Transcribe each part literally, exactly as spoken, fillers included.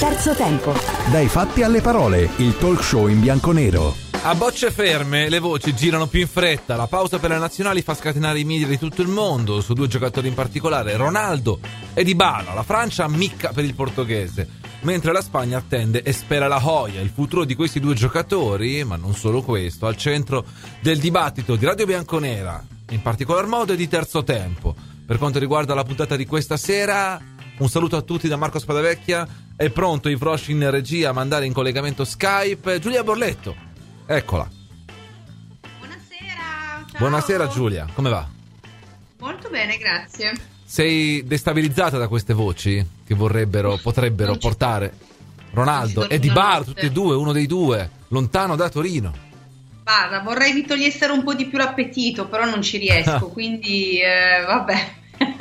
Terzo tempo. Dai fatti alle parole, il talk show in bianco-nero. A bocce ferme le voci girano più in fretta. La pausa per le nazionali fa scatenare i media di tutto il mondo su due giocatori in particolare, Ronaldo e Dybala. La Francia ammicca per il portoghese, mentre la Spagna attende e spera la Joya. Il futuro di questi due giocatori, ma non solo questo, al centro del dibattito di Radio Bianconera, in particolar modo e di Terzo Tempo. Per quanto riguarda la puntata di questa sera, un saluto a tutti da Marco Spadavecchia. È pronto Yves Roche in regia a mandare in collegamento Skype Giulia Borletto. Eccola. Buonasera. Ciao. Buonasera Giulia, come va? Molto bene, grazie. Sei destabilizzata da queste voci che vorrebbero, potrebbero Non ci- portare Ronaldo non ci e sono Dybala, notte. tutti e due, uno dei due, lontano da Torino. Guarda, vorrei vi togliessero un po' di più l'appetito, però non ci riesco, quindi eh, vabbè.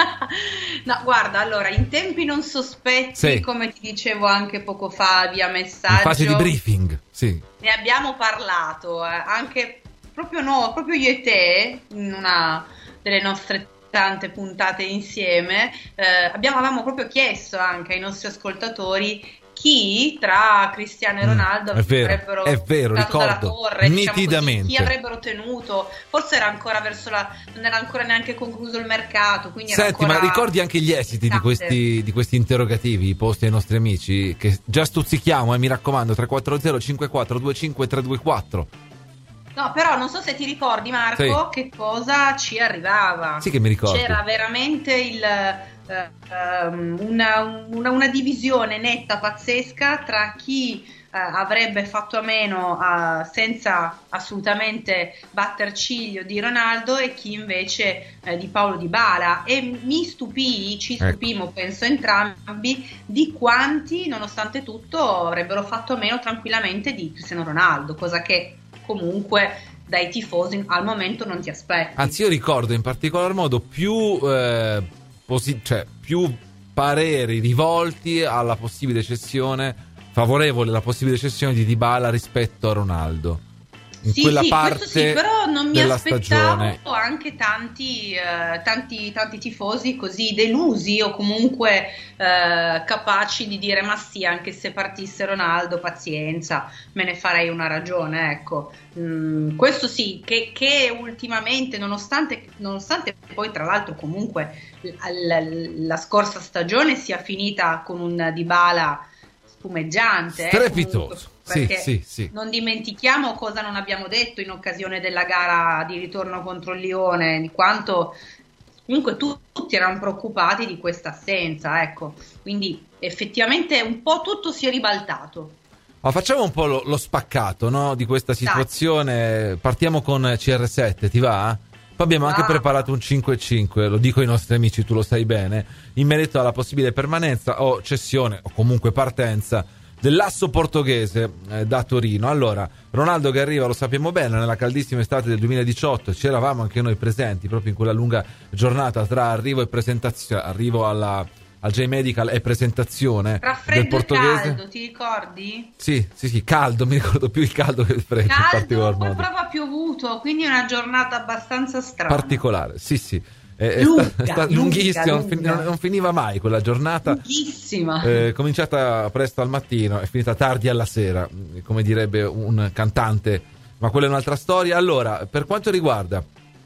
No, guarda, allora, in tempi non sospetti, Sì. come ti dicevo anche poco fa via In messaggio, fase di briefing, sì. ne abbiamo parlato, eh, anche proprio no, proprio io e te, in una delle nostre tante puntate insieme, eh, abbiamo, avevamo proprio chiesto anche ai nostri ascoltatori chi tra Cristiano e Ronaldo Mm, è vero, avrebbero è vero, buttato dalla ricordo, torre, diciamo così, nitidamente. chi avrebbero tenuto, forse era ancora verso la, non era ancora neanche concluso il mercato, quindi era Senti, ancora ma ricordi anche gli esiti di estate. questi, di questi interrogativi posti ai nostri amici? Che già stuzzichiamo, eh, mi raccomando, tre quattro zero cinque quattro due cinque tre due quattro. No, però non so se ti ricordi, Marco, che cosa ci arrivava. Sì che mi ricordo. C'era veramente il, eh, ehm, una, una, una divisione netta, pazzesca, tra chi eh, avrebbe fatto a meno eh, senza assolutamente batter ciglio di Ronaldo e chi invece eh, di Paulo Dybala. E mi stupì, ci Ecco. stupimmo, penso entrambi, di quanti, nonostante tutto, avrebbero fatto a meno tranquillamente di Cristiano Ronaldo, cosa che comunque dai tifosi al momento non ti aspetti. Anzi, io ricordo in particolar modo più, eh, posi- cioè, più pareri rivolti alla possibile cessione, favorevole alla possibile cessione di Dybala rispetto a Ronaldo. In Sì, quella sì, parte questo sì, però non mi della aspettavo stagione. anche tanti, eh, tanti, tanti tifosi così delusi o comunque eh, capaci di dire ma sì, anche se partisse Ronaldo, pazienza, me ne farei una ragione, ecco. Mm, questo sì, che, che ultimamente, nonostante, nonostante poi tra l'altro comunque la, la, la scorsa stagione sia finita con un Dybala spumeggiante, eh, Strepitoso. comunque, Sì, perché sì, sì. non dimentichiamo cosa non abbiamo detto in occasione della gara di ritorno contro il Lione, di quanto comunque tu- tutti erano preoccupati di questa assenza, ecco, quindi effettivamente un po' tutto si è ribaltato. Ma facciamo un po' lo, lo spaccato, no, di questa situazione. Partiamo con C R sette, ti va? Poi abbiamo anche Ah. preparato un cinque cinque, lo dico ai nostri amici, tu lo sai bene, in merito alla possibile permanenza o cessione o comunque partenza dell'asso portoghese eh, da Torino. Allora, Ronaldo che arriva, lo sappiamo bene, nella caldissima estate del duemiladiciotto, c'eravamo anche noi presenti proprio in quella lunga giornata tra arrivo e presentazione, arrivo alla, al J-Medical e presentazione Tra del freddo e portoghese. caldo, ti ricordi? Sì, sì, sì, caldo, mi ricordo più il caldo che il freddo in Caldo, particolar poi modo. proprio ha piovuto, quindi una giornata abbastanza strana. Particolare, sì, sì. È, è Lunga, sta- è sta- lunga, lunghissima, non, fin- lunga. non- non finiva mai quella giornata. Lunghissima. Eh, cominciata presto al mattino e finita tardi alla sera, come direbbe un cantante, ma quella è un'altra storia. Allora, per quanto riguarda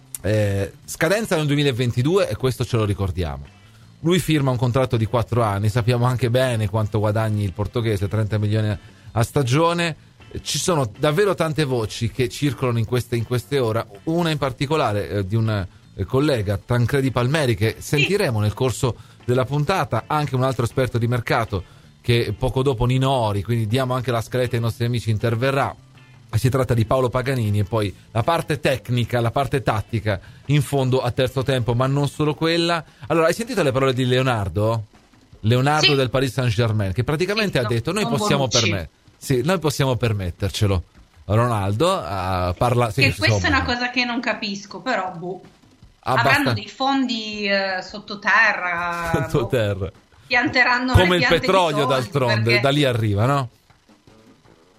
eh, scadenza nel duemilaventidue, e questo ce lo ricordiamo, lui firma un contratto di quattro anni, sappiamo anche bene quanto guadagni il portoghese, trenta milioni a stagione. Ci sono davvero tante voci che circolano in queste, in queste ore, una in particolare eh, di un eh, collega, Tancredi Palmeri, che sentiremo nel corso della puntata, anche un altro esperto di mercato che poco dopo Nino Ori, quindi diamo anche la scaletta ai nostri amici, interverrà. Si tratta di Paolo Paganini e poi la parte tecnica, la parte tattica in fondo a Terzo Tempo, ma non solo quella. Allora, hai sentito le parole di Leonardo? Leonardo Sì. del Paris Saint-Germain, che praticamente Sì, ha no, detto noi non possiamo Bonucci. permettere. Sì, noi possiamo permettercelo. Ronaldo uh, parla. Sì, Che questa insomma, è una cosa che non capisco, però boh. abbastan- Avranno dei fondi eh, sottoterra, boh, sottoterra. pianteranno Come le il piante di petrolio, soldi, d'altronde, perché- da lì arriva, no? No,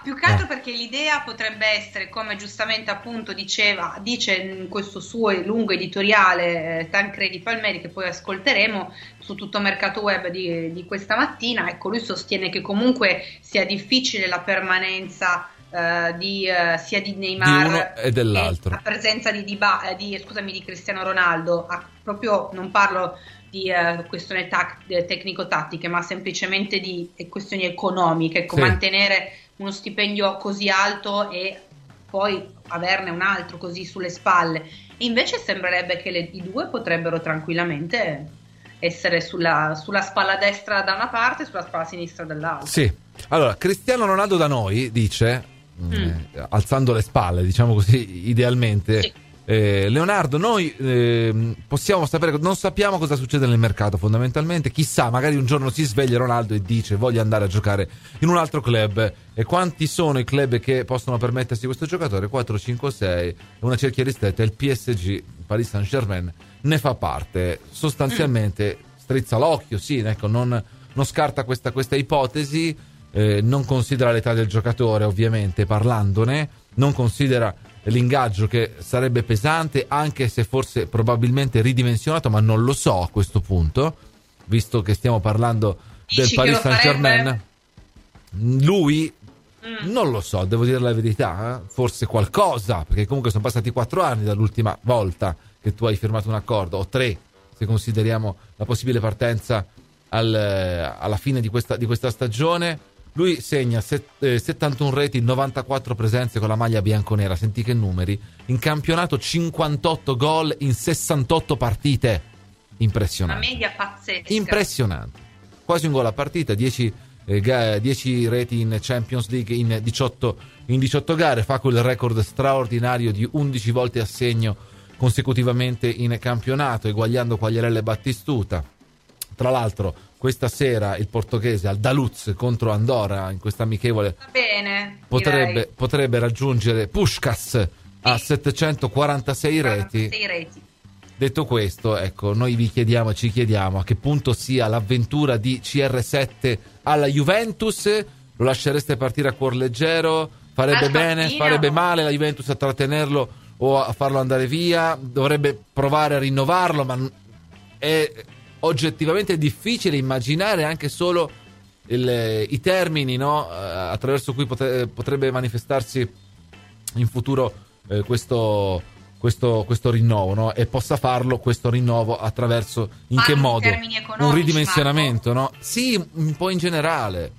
più che altro Eh. perché l'idea potrebbe essere, come giustamente appunto diceva, dice in questo suo lungo editoriale eh, Tancredi Palmeri, che poi ascolteremo su tutto Mercato Web di, di questa mattina. Ecco, lui sostiene che comunque sia difficile la permanenza eh, di, eh, sia di Neymar Di uno e dell'altro. la presenza di, di, di, scusami, di Cristiano Ronaldo. Ah, proprio non parlo di uh, questioni tac- tecnico-tattiche, ma semplicemente di eh, questioni economiche, ecco, Sì. mantenere uno stipendio così alto e poi averne un altro così sulle spalle. E invece sembrerebbe che le, i due potrebbero tranquillamente essere sulla, sulla spalla destra da una parte e sulla spalla sinistra dall'altra. Sì. Allora, Cristiano Ronaldo da noi dice, Mm. eh, alzando le spalle, diciamo così, idealmente, Sì. eh, Leonardo, noi eh, possiamo sapere, non sappiamo cosa succede nel mercato fondamentalmente, chissà, magari un giorno si sveglia Ronaldo e dice voglio andare a giocare in un altro club. E quanti sono i club che possono permettersi questo giocatore? quattro, cinque, sei, una cerchia ristretta, il P S G, Paris Saint-Germain, ne fa parte. Sostanzialmente strizza l'occhio, sì, ecco, non, non scarta questa, questa ipotesi. Eh, non considera l'età del giocatore, ovviamente, parlandone, non considera l'ingaggio, che sarebbe pesante, anche se forse probabilmente ridimensionato, ma non lo so a questo punto, visto che stiamo parlando del Dici Paris che lo Saint-Germain. Lui Mm. non lo so, devo dire la verità, eh? Forse qualcosa, perché comunque sono passati quattro anni dall'ultima volta che tu hai firmato un accordo, o tre se consideriamo la possibile partenza al, alla fine di questa, di questa stagione. Lui segna set, eh, settantuno reti, novantaquattro presenze con la maglia bianconera, senti che numeri, in campionato cinquantotto gol in sessantotto partite, Una impressionante, media pazzesca. impressionante, quasi un gol a partita, dieci, eh, ga- dieci reti in Champions League in diciotto, in diciotto gare, fa quel record straordinario di undici volte a segno consecutivamente in campionato, eguagliando Quagliarella e Battistuta. Tra l'altro questa sera il portoghese al Daluz contro Andorra in questa amichevole Va bene, potrebbe, direi. potrebbe raggiungere Puskás a settecentoquarantasei reti. quarantasei reti. Detto questo, ecco, noi vi chiediamo e ci chiediamo a che punto sia l'avventura di C R sette alla Juventus. Lo lascereste partire a cuor leggero? Farebbe Al bene? mattino. Farebbe male la Juventus a trattenerlo o a farlo andare via? Dovrebbe provare a rinnovarlo, ma è oggettivamente difficile immaginare anche solo il, i termini, no? Attraverso cui potre, potrebbe manifestarsi in futuro eh, questo, questo, questo rinnovo, no? E possa farlo questo rinnovo attraverso in Parli che in modo? termini economici, Un ridimensionamento, no? Sì, un po' in generale.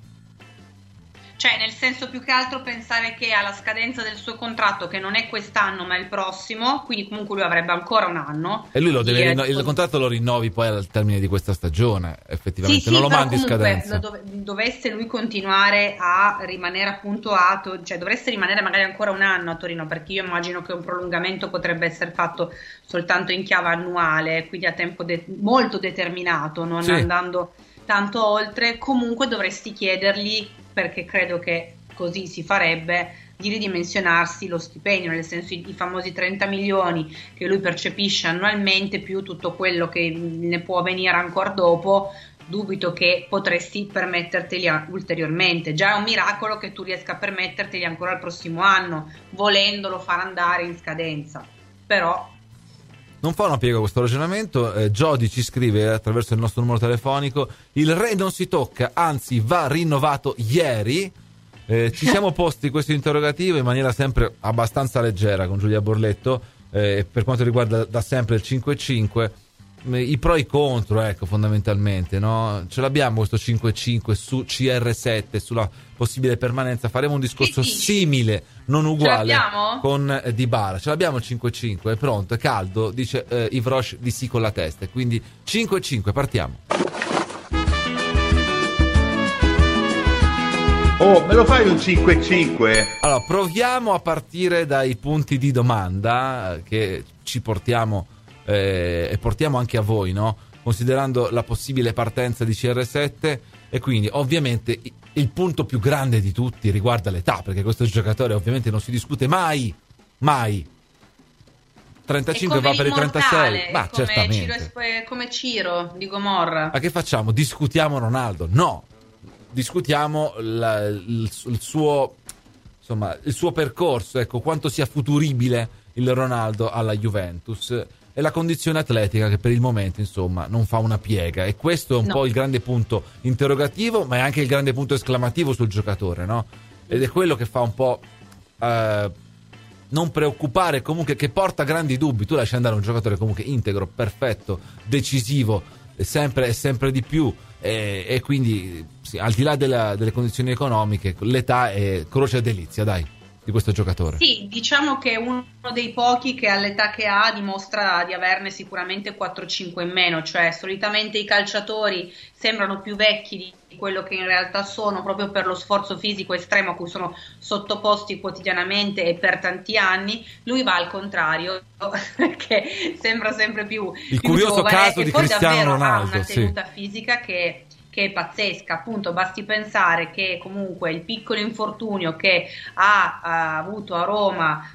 Cioè, nel senso, più che altro pensare che alla scadenza del suo contratto, che non è quest'anno ma è il prossimo, quindi comunque lui avrebbe ancora un anno. E lui lo deve di- rinno- il contratto lo rinnovi poi al termine di questa stagione, effettivamente, Sì, non sì, lo però mandi in comunque scadenza. lo dove- dovesse lui continuare a rimanere appunto a To- cioè dovreste rimanere magari ancora un anno a Torino, perché io immagino che un prolungamento potrebbe essere fatto soltanto in chiave annuale, quindi a tempo de- molto determinato, non Sì. andando tanto oltre. Comunque dovresti chiedergli, perché credo che così si farebbe, di ridimensionarsi lo stipendio, nel senso i, i famosi trenta milioni che lui percepisce annualmente più tutto quello che ne può venire ancora dopo. Dubito che potresti permetterteli a- ulteriormente. Già è un miracolo che tu riesca a permetterteli ancora il prossimo anno, volendolo far andare in scadenza. Però Non fa una piega questo ragionamento. eh, Jody ci scrive attraverso il nostro numero telefonico: il re non si tocca, anzi va rinnovato ieri. Eh, ci siamo posti questo interrogativo in maniera sempre abbastanza leggera con Giulia Borletto, eh, per quanto riguarda da sempre il cinque cinque, eh, i pro e i contro, ecco, fondamentalmente, no? Ce l'abbiamo questo cinque cinque su C R sette, sulla possibile permanenza. Faremo un discorso Che dici? simile, non uguale, l'abbiamo? con eh, Dybala. Ce l'abbiamo il cinque cinque, è pronto, è caldo, dice eh, Yves Roche di sì con la testa. E quindi cinque cinque, partiamo. Oh, me lo fai un cinque cinque? Allora, proviamo a partire dai punti di domanda eh, che ci portiamo eh, e portiamo anche a voi, no? Considerando la possibile partenza di C R sette, e quindi ovviamente i- il punto più grande di tutti riguarda l'età, perché questo giocatore ovviamente non si discute mai, mai. trentacinque è come va per i trentasei, l'immortale, ma è come certamente. Ciro, è come Ciro di Gomorra. Ma che facciamo? Discutiamo Ronaldo? No, discutiamo la- il, il suo insomma il suo percorso, ecco, quanto sia futuribile il Ronaldo alla Juventus, e la condizione atletica che per il momento insomma non fa una piega, e questo è un no. po' il grande punto interrogativo, ma è anche il grande punto esclamativo sul giocatore, no? Ed è quello che fa un po' eh, non preoccupare, comunque che porta grandi dubbi. Tu lasci andare un giocatore comunque integro, perfetto, decisivo, sempre e sempre di più, e, e quindi sì, al di là della, delle condizioni economiche, l'età è croce e delizia, dai, di questo giocatore. Sì, diciamo che è uno dei pochi che all'età che ha dimostra di averne sicuramente quattro cinque in meno, cioè solitamente i calciatori sembrano più vecchi di quello che in realtà sono, proprio per lo sforzo fisico estremo a cui sono sottoposti quotidianamente e per tanti anni. Lui va al contrario, che sembra sempre più il più curioso giovane, caso e di poi Cristiano davvero Ronaldo, ha una tenuta sì. fisica che che è pazzesca, appunto basti pensare che comunque il piccolo infortunio che ha, ha avuto a Roma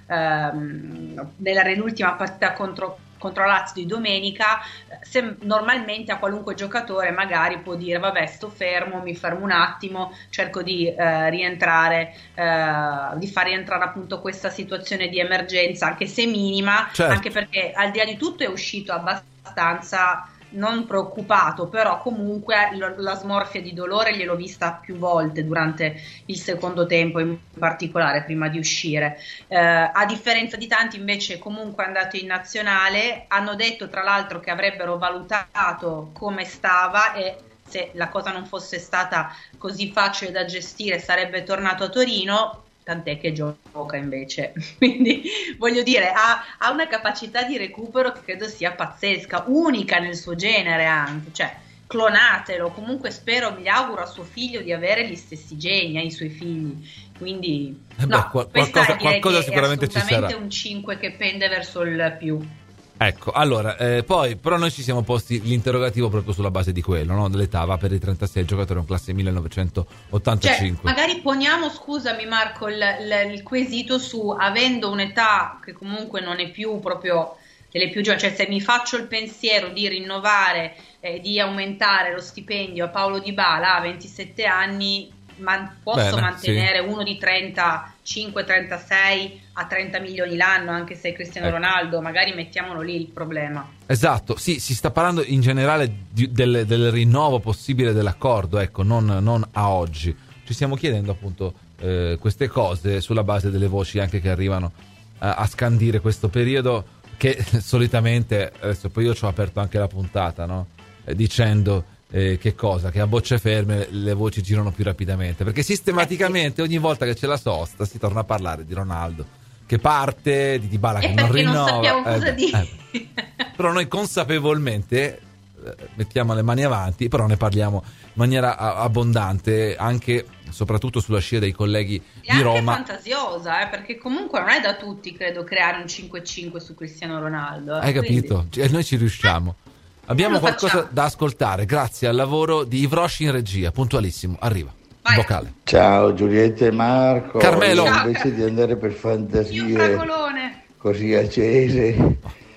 ehm, nell'ultima partita contro, contro Lazio di domenica, se, normalmente a qualunque giocatore magari può dire vabbè, sto fermo, mi fermo un attimo, cerco di eh, rientrare, eh, di far rientrare appunto questa situazione di emergenza, anche se minima, certo. Anche perché al di là di tutto è uscito abbastanza non preoccupato, però comunque la smorfia di dolore gliel'ho vista più volte durante il secondo tempo, in particolare prima di uscire. Eh, a differenza di tanti invece comunque è andato in nazionale, hanno detto tra l'altro che avrebbero valutato come stava e se la cosa non fosse stata così facile da gestire sarebbe tornato a Torino. Tant'è che gioca invece, quindi voglio dire ha, ha una capacità di recupero che credo sia pazzesca, unica nel suo genere anche, cioè clonatelo, comunque spero, mi auguro a suo figlio di avere gli stessi geni, ai suoi figli, quindi eh beh, no, qual- qualcosa, qualcosa sicuramente ci sarà. È assolutamente un cinque che pende verso il più. Ecco, allora, eh, poi però noi ci siamo posti l'interrogativo proprio sulla base di quello, no? Dell'età, va per i trentasei, giocatore un classe millenovecentottantacinque. Cioè, magari poniamo, scusami Marco, il, il, il quesito su, avendo un'età che comunque non è più proprio delle più giovani, cioè se mi faccio il pensiero di rinnovare, eh, di aumentare lo stipendio a Paulo Dybala a ventisette anni, man- posso Bene, mantenere sì. uno di trentacinque trentasei a trenta milioni l'anno, anche se è Cristiano ecco. Ronaldo, magari mettiamolo lì il problema. Esatto, sì, si sta parlando in generale di, del, del rinnovo possibile dell'accordo, ecco, non, non a oggi. Ci stiamo chiedendo appunto eh, queste cose sulla base delle voci anche che arrivano eh, a scandire questo periodo, che solitamente, adesso poi io ci ho aperto anche la puntata, no? Eh, dicendo eh, che cosa? Che a bocce ferme le voci girano più rapidamente, perché sistematicamente ogni volta che c'è la sosta si torna a parlare di Ronaldo che parte, di Dybala che non rinnova, non sappiamo cosa eh, dire. Eh. Però noi consapevolmente eh, mettiamo le mani avanti, però ne parliamo in maniera a- abbondante, anche soprattutto sulla scia dei colleghi e di anche Roma. Fantasiosa, eh, perché comunque non è da tutti, credo, creare un cinque cinque su Cristiano Ronaldo. Eh, Hai capito? quindi... E noi ci riusciamo. Abbiamo qualcosa facciamo. da ascoltare grazie al lavoro di Ivroshi in regia, puntualissimo, arriva. Vai. Vocale. Ciao Giulietta e Marco. Carmelo. Io invece di andare per Io fantasie fragolone. così accese,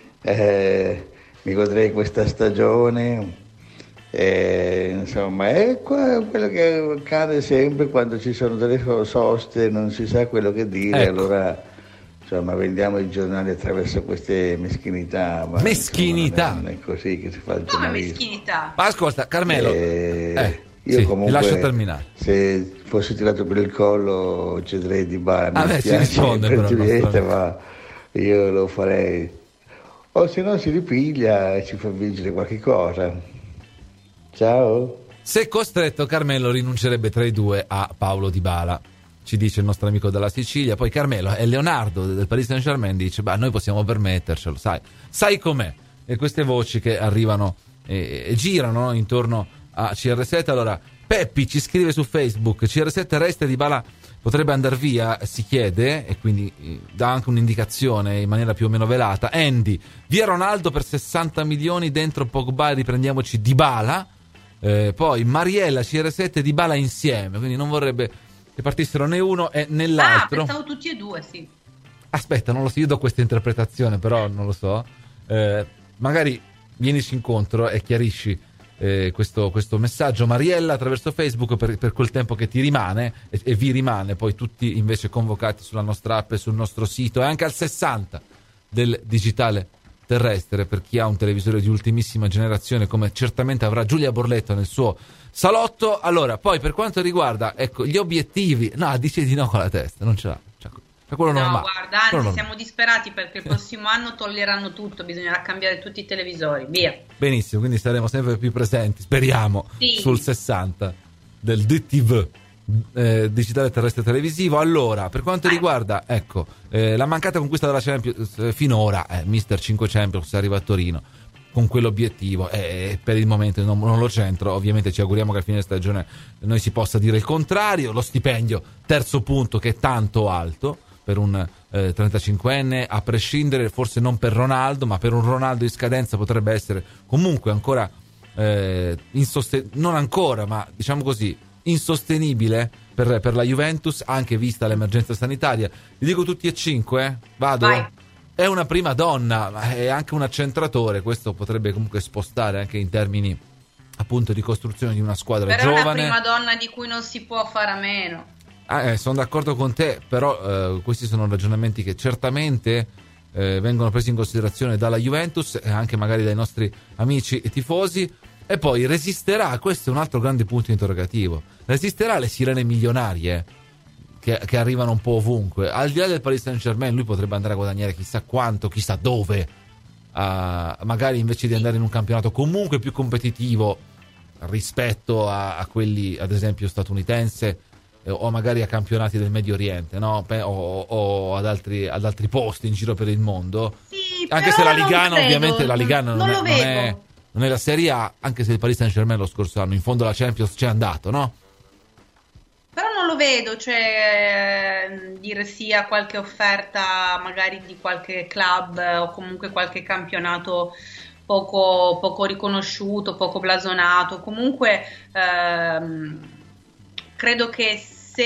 eh, mi godrei questa stagione. Eh, insomma, è qua- quello che accade sempre quando ci sono delle soste, non si sa quello che dire, Ecco. allora insomma vendiamo i giornali attraverso queste meschinità. Ma, Meschinità. insomma, non, è, non è così che si fa il Come giornalismo. meschinità? Ma ascolta, Carmelo, Eh, eh, io sì, comunque, ti lascio terminare. se fossi tirato per il collo cederei di Dybala, mi Ah, beh, si dispiace risponde per però il Giulietta, nostro ma io lo farei, o se no si ripiglia e ci fa vincere qualche cosa. Ciao. Se costretto, Carmelo rinuncerebbe tra i due a Paulo Dybala, ci dice il nostro amico dalla Sicilia. Poi Carmelo e Leonardo del Paris Saint-Germain dice: beh, noi possiamo permettercelo, sai, sai com'è. E queste voci che arrivano e, e girano, no, intorno a C R sette. Allora, Peppi ci scrive su Facebook: C R sette resta e Dybala potrebbe andare via, si chiede, e quindi eh, dà anche un'indicazione in maniera più o meno velata. Andy, via Ronaldo per sessanta milioni, dentro Pogba e riprendiamoci Dybala. Eh, poi Mariella, C R sette e Dybala insieme, quindi non vorrebbe che partissero né uno e né l'altro. Ah, pensavo tutti e due, sì. Aspetta, non lo so, io do questa interpretazione, però non lo so. Eh, magari vienici incontro e chiarisci eh, questo, questo messaggio. Mariella attraverso Facebook, per, per quel tempo che ti rimane e, e vi rimane, poi tutti invece convocati sulla nostra app e sul nostro sito, e anche al sessanta del digitale terrestre per chi ha un televisore di ultimissima generazione, come certamente avrà Giulia Borletto nel suo salotto. Allora, poi per quanto riguarda, ecco, gli obiettivi, no, dice di no con la testa, non ce l'ha. Cioè, quello no, normale. guarda, anzi, quello siamo disperati perché il prossimo anno toglieranno tutto, bisognerà cambiare tutti i televisori, via. Benissimo, quindi saremo sempre più presenti, speriamo, sì. sul sessanta del D T V, eh, digitale terrestre televisivo. Allora, per quanto riguarda, ecco, eh, la mancata conquista della Champions, eh, finora, eh, mister cinque Champions arriva a Torino con quell'obiettivo, e eh, per il momento non, non lo centro. Ovviamente ci auguriamo che a fine stagione noi si possa dire il contrario. Lo stipendio, terzo punto, che è tanto alto per un eh, trentacinquenne, a prescindere, forse non per Ronaldo, ma per un Ronaldo in scadenza potrebbe essere comunque ancora eh, insosten- non ancora, ma diciamo così, insostenibile per, per la Juventus, anche vista l'emergenza sanitaria. Vi dico tutti e cinque, eh? Vado? Vai. È una prima donna, ma è anche un accentratore, questo potrebbe comunque spostare anche in termini appunto di costruzione di una squadra però giovane. Però è una prima donna di cui non si può fare a meno. Ah, eh, sono d'accordo con te, però eh, questi sono ragionamenti che certamente eh, vengono presi in considerazione dalla Juventus e anche magari dai nostri amici e tifosi. E poi resisterà, questo è un altro grande punto interrogativo, resisterà alle sirene milionarie che, che arrivano un po' ovunque? Al di là del Paris Saint-Germain, lui potrebbe andare a guadagnare chissà quanto, chissà dove, uh, magari invece di andare in un campionato comunque più competitivo rispetto a, a quelli ad esempio statunitense, o magari a campionati del Medio Oriente, no? o, o ad, altri, ad altri posti in giro per il mondo. Sì, anche se la Ligana, credo, ovviamente la Ligana non, non, è, lo non, è, non è la Serie A, anche se il Paris Saint-Germain lo scorso anno in fondo alla Champions c'è andato, no? Però non lo vedo, cioè eh, dire sia qualche offerta magari di qualche club eh, o comunque qualche campionato poco, poco riconosciuto, poco blasonato. Comunque ehm, credo che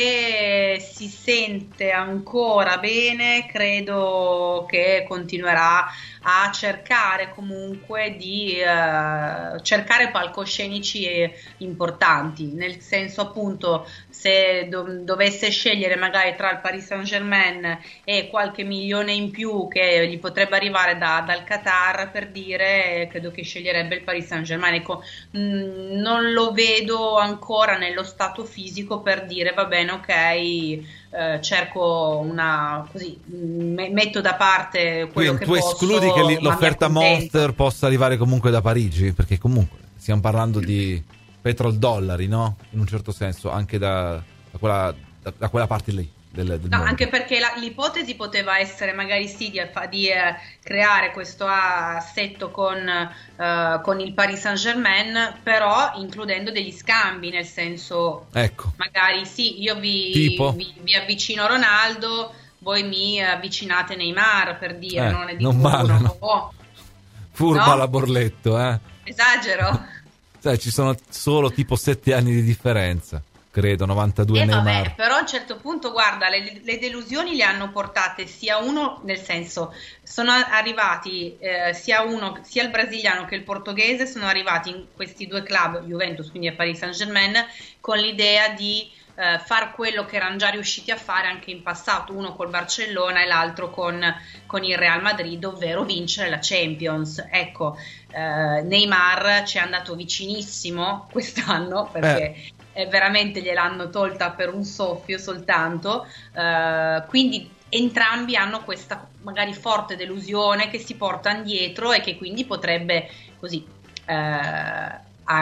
se si sente ancora bene, credo che continuerà a cercare comunque di uh, cercare palcoscenici importanti, nel senso appunto se do- dovesse scegliere magari tra il Paris Saint-Germain e qualche milione in più che gli potrebbe arrivare da, dal Qatar, per dire, credo che sceglierebbe il Paris Saint-Germain. Ecco, mh, non lo vedo ancora nello stato fisico per dire va bene, ok, eh, cerco una così, m- metto da parte quello Quindi che tu posso. escludi che li- l'offerta Monster possa arrivare comunque da Parigi, perché comunque stiamo parlando di petrol-dollari, no? In un certo senso, anche da, da, quella, da, da quella parte lì. Del, del no, mondo. Anche perché la, l'ipotesi poteva essere magari sì di, di eh, creare questo assetto con, eh, con il Paris Saint-Germain, però includendo degli scambi, nel senso, ecco, magari sì, io vi, vi, vi avvicino Ronaldo, voi mi avvicinate Neymar, per dire, eh, non è di non male, no? Oh. Furba No? la Borletto, eh? Esagero. Sai, ci sono solo tipo sette anni di differenza, credo, novantadue Eh Neymar. vabbè, però a un certo punto, guarda, le, le delusioni le hanno portate sia uno, nel senso, sono arrivati eh, sia uno, sia il brasiliano che il portoghese, sono arrivati in questi due club, Juventus quindi e Paris Saint-Germain, con l'idea di eh, far quello che erano già riusciti a fare anche in passato, uno col Barcellona e l'altro con, con il Real Madrid, ovvero vincere la Champions. Ecco, eh, Neymar ci è andato vicinissimo quest'anno, perché Eh. Eh, veramente gliel'hanno tolta per un soffio soltanto, eh, quindi entrambi hanno questa magari forte delusione che si portano dietro e che quindi potrebbe così eh, a-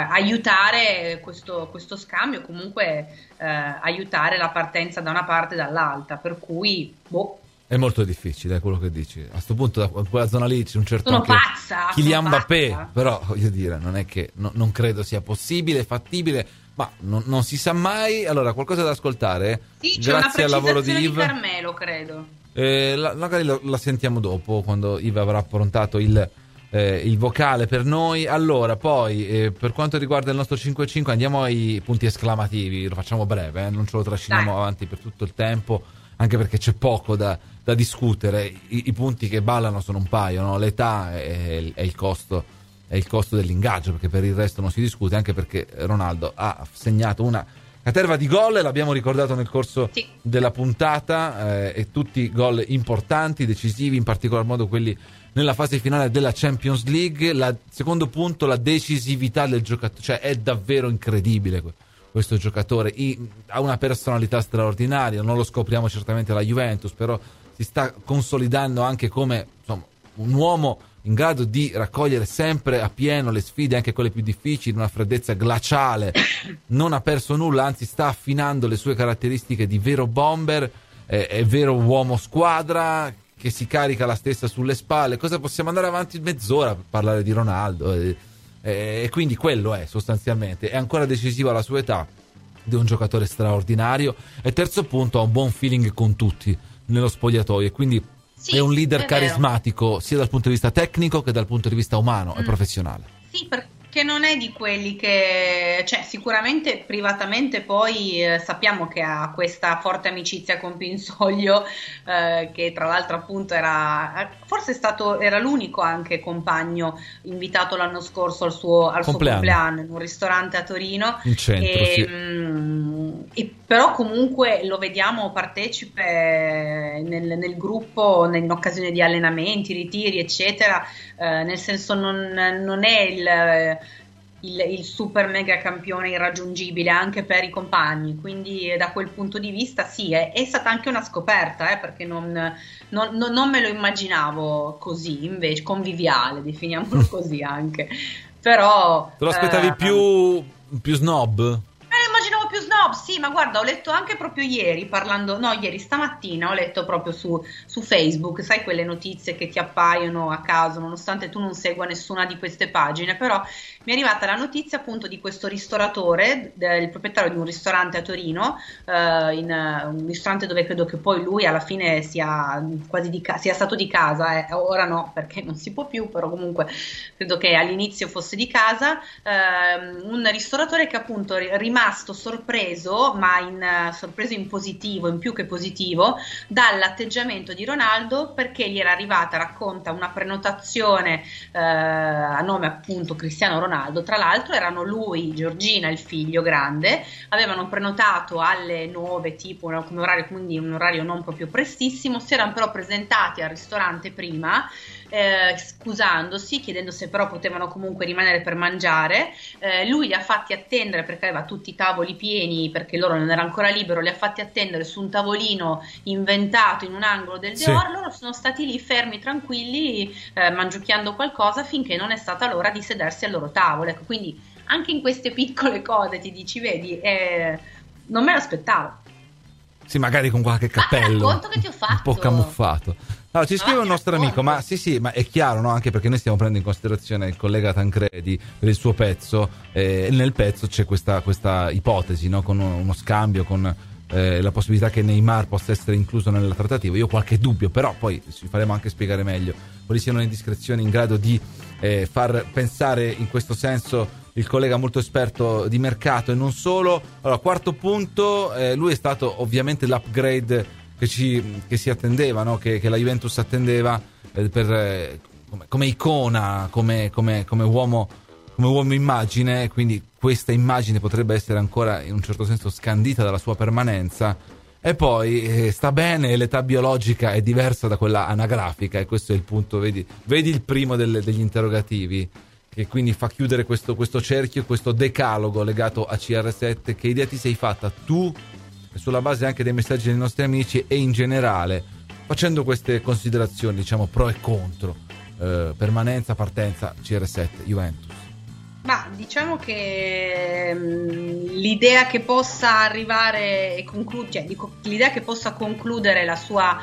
aiutare questo, questo scambio, comunque eh, aiutare la partenza da una parte e dall'altra, per cui boh. È molto difficile, è quello che dici. A questo punto, da quella zona lì c'è un certo Sono anche pazza, Kylian sono Mbappé, pazza. però voglio dire, non è che no, non credo sia possibile, fattibile, ma non, non si sa mai. Allora, qualcosa da ascoltare? Sì, c'è una Grazie al lavoro di precisazione di Yves. Carmelo, credo. Eh, la, magari la, la sentiamo dopo, quando Yves avrà approntato il, eh, il vocale per noi. Allora, poi eh, per quanto riguarda il nostro cinque cinque, andiamo ai punti esclamativi. Lo facciamo breve, eh, non ce lo trasciniamo Dai. avanti per tutto il tempo, anche perché c'è poco da, da discutere. I, i punti che ballano sono un paio, no? L'età e, e il costo è il costo dell'ingaggio, perché per il resto non si discute, anche perché Ronaldo ha segnato una caterva di gol, l'abbiamo ricordato nel corso sì. della puntata, eh, e tutti gol importanti, decisivi, in particolar modo quelli nella fase finale della Champions League. La, secondo punto, la decisività del giocatore, cioè è davvero incredibile questo giocatore, I, ha una personalità straordinaria, non lo scopriamo certamente alla Juventus, però si sta consolidando anche come, insomma, un uomo in grado di raccogliere sempre a pieno le sfide, anche quelle più difficili, una freddezza glaciale, non ha perso nulla, anzi sta affinando le sue caratteristiche di vero bomber, eh, è vero uomo squadra, che si carica la stessa sulle spalle. Cosa possiamo andare avanti mezz'ora per parlare di Ronaldo? E, e, e quindi quello è sostanzialmente, è ancora decisivo alla sua età, ed è un giocatore straordinario. E terzo punto, ha un buon feeling con tutti nello spogliatoio, e quindi sì, è un leader è carismatico sia dal punto di vista tecnico che dal punto di vista umano mm. e professionale. Sì, perché non è di quelli che, cioè sicuramente privatamente poi eh, sappiamo che ha questa forte amicizia con Pinsoglio, eh, che tra l'altro appunto era, forse è stato, era l'unico anche compagno invitato l'anno scorso al suo, al compleanno. suo compleanno in un ristorante a Torino. In centro, e, sì. mh, e però comunque lo vediamo partecipe nel, nel gruppo in occasione di allenamenti, ritiri eccetera, eh, nel senso non, non è il Il, il super mega campione irraggiungibile anche per i compagni, quindi da quel punto di vista sì, è, è stata anche una scoperta, eh, perché non, non, non, non me lo immaginavo così, invece conviviale, definiamolo così anche, però te lo aspettavi eh, più, più snob? Eh, immaginavo più snob, sì, ma guarda, ho letto anche proprio ieri, parlando, no, ieri stamattina ho letto proprio su, su Facebook, sai quelle notizie che ti appaiono a caso, nonostante tu non segua nessuna di queste pagine, però mi è arrivata la notizia appunto di questo ristoratore, del, il proprietario di un ristorante a Torino, eh, in uh, un ristorante dove credo che poi lui alla fine sia quasi di ca- sia stato di casa, eh, ora no, perché non si può più, però comunque credo che all'inizio fosse di casa, eh, un ristoratore che appunto è rimasto sorpreso, ma in uh, sorpreso in positivo, in più che positivo, dall'atteggiamento di Ronaldo, perché gli era arrivata, racconta, una prenotazione eh, a nome appunto Cristiano Ronaldo. Tra l'altro erano lui, Giorgina, il figlio grande, avevano prenotato alle nove tipo come orario, quindi un orario non proprio prestissimo, si erano però presentati al ristorante prima, eh, scusandosi, chiedendo se però potevano comunque rimanere per mangiare, eh, lui li ha fatti attendere perché aveva tutti i tavoli pieni, perché loro non era ancora libero, li ha fatti attendere su un tavolino inventato in un angolo del Sì. Dior, loro sono stati lì fermi tranquilli, eh, mangiucchiando qualcosa finché non è stata l'ora di sedersi al loro tavolo. Ecco, quindi anche in queste piccole cose ti dici, vedi, eh, non me l'aspettavo. Sì, magari con qualche cappello, Ma racconto che ti ho fatto. un po' camuffato. Allora, ci scrive Ma un nostro racconto. amico, ma sì sì, ma è chiaro, no? Anche perché noi stiamo prendendo in considerazione il collega Tancredi per il suo pezzo, e nel pezzo c'è questa, questa ipotesi, no? Con uno scambio, con eh, la possibilità che Neymar possa essere incluso nella trattativa. Io ho qualche dubbio, però poi ci faremo anche spiegare meglio quali siano le indiscrezioni in grado di eh, far pensare in questo senso il collega molto esperto di mercato e non solo. Allora, quarto punto, eh, lui è stato ovviamente l'upgrade che, ci, che si attendeva, no? che, che la Juventus attendeva eh, per, eh, come, come icona, come, come, come uomo come uomo immagine, quindi questa immagine potrebbe essere ancora in un certo senso scandita dalla sua permanenza. E poi eh, sta bene, l'età biologica è diversa da quella anagrafica, e questo è il punto, vedi, vedi il primo delle, degli interrogativi, che quindi fa chiudere questo, questo cerchio, questo decalogo legato a C R sette. Che idea ti sei fatta tu, sulla base anche dei messaggi dei nostri amici e in generale, facendo queste considerazioni, diciamo, pro e contro, eh, permanenza, partenza, C R sette, Juventus? Ma diciamo che mh, l'idea che possa arrivare e concludere, cioè, dico, l'idea che possa concludere la sua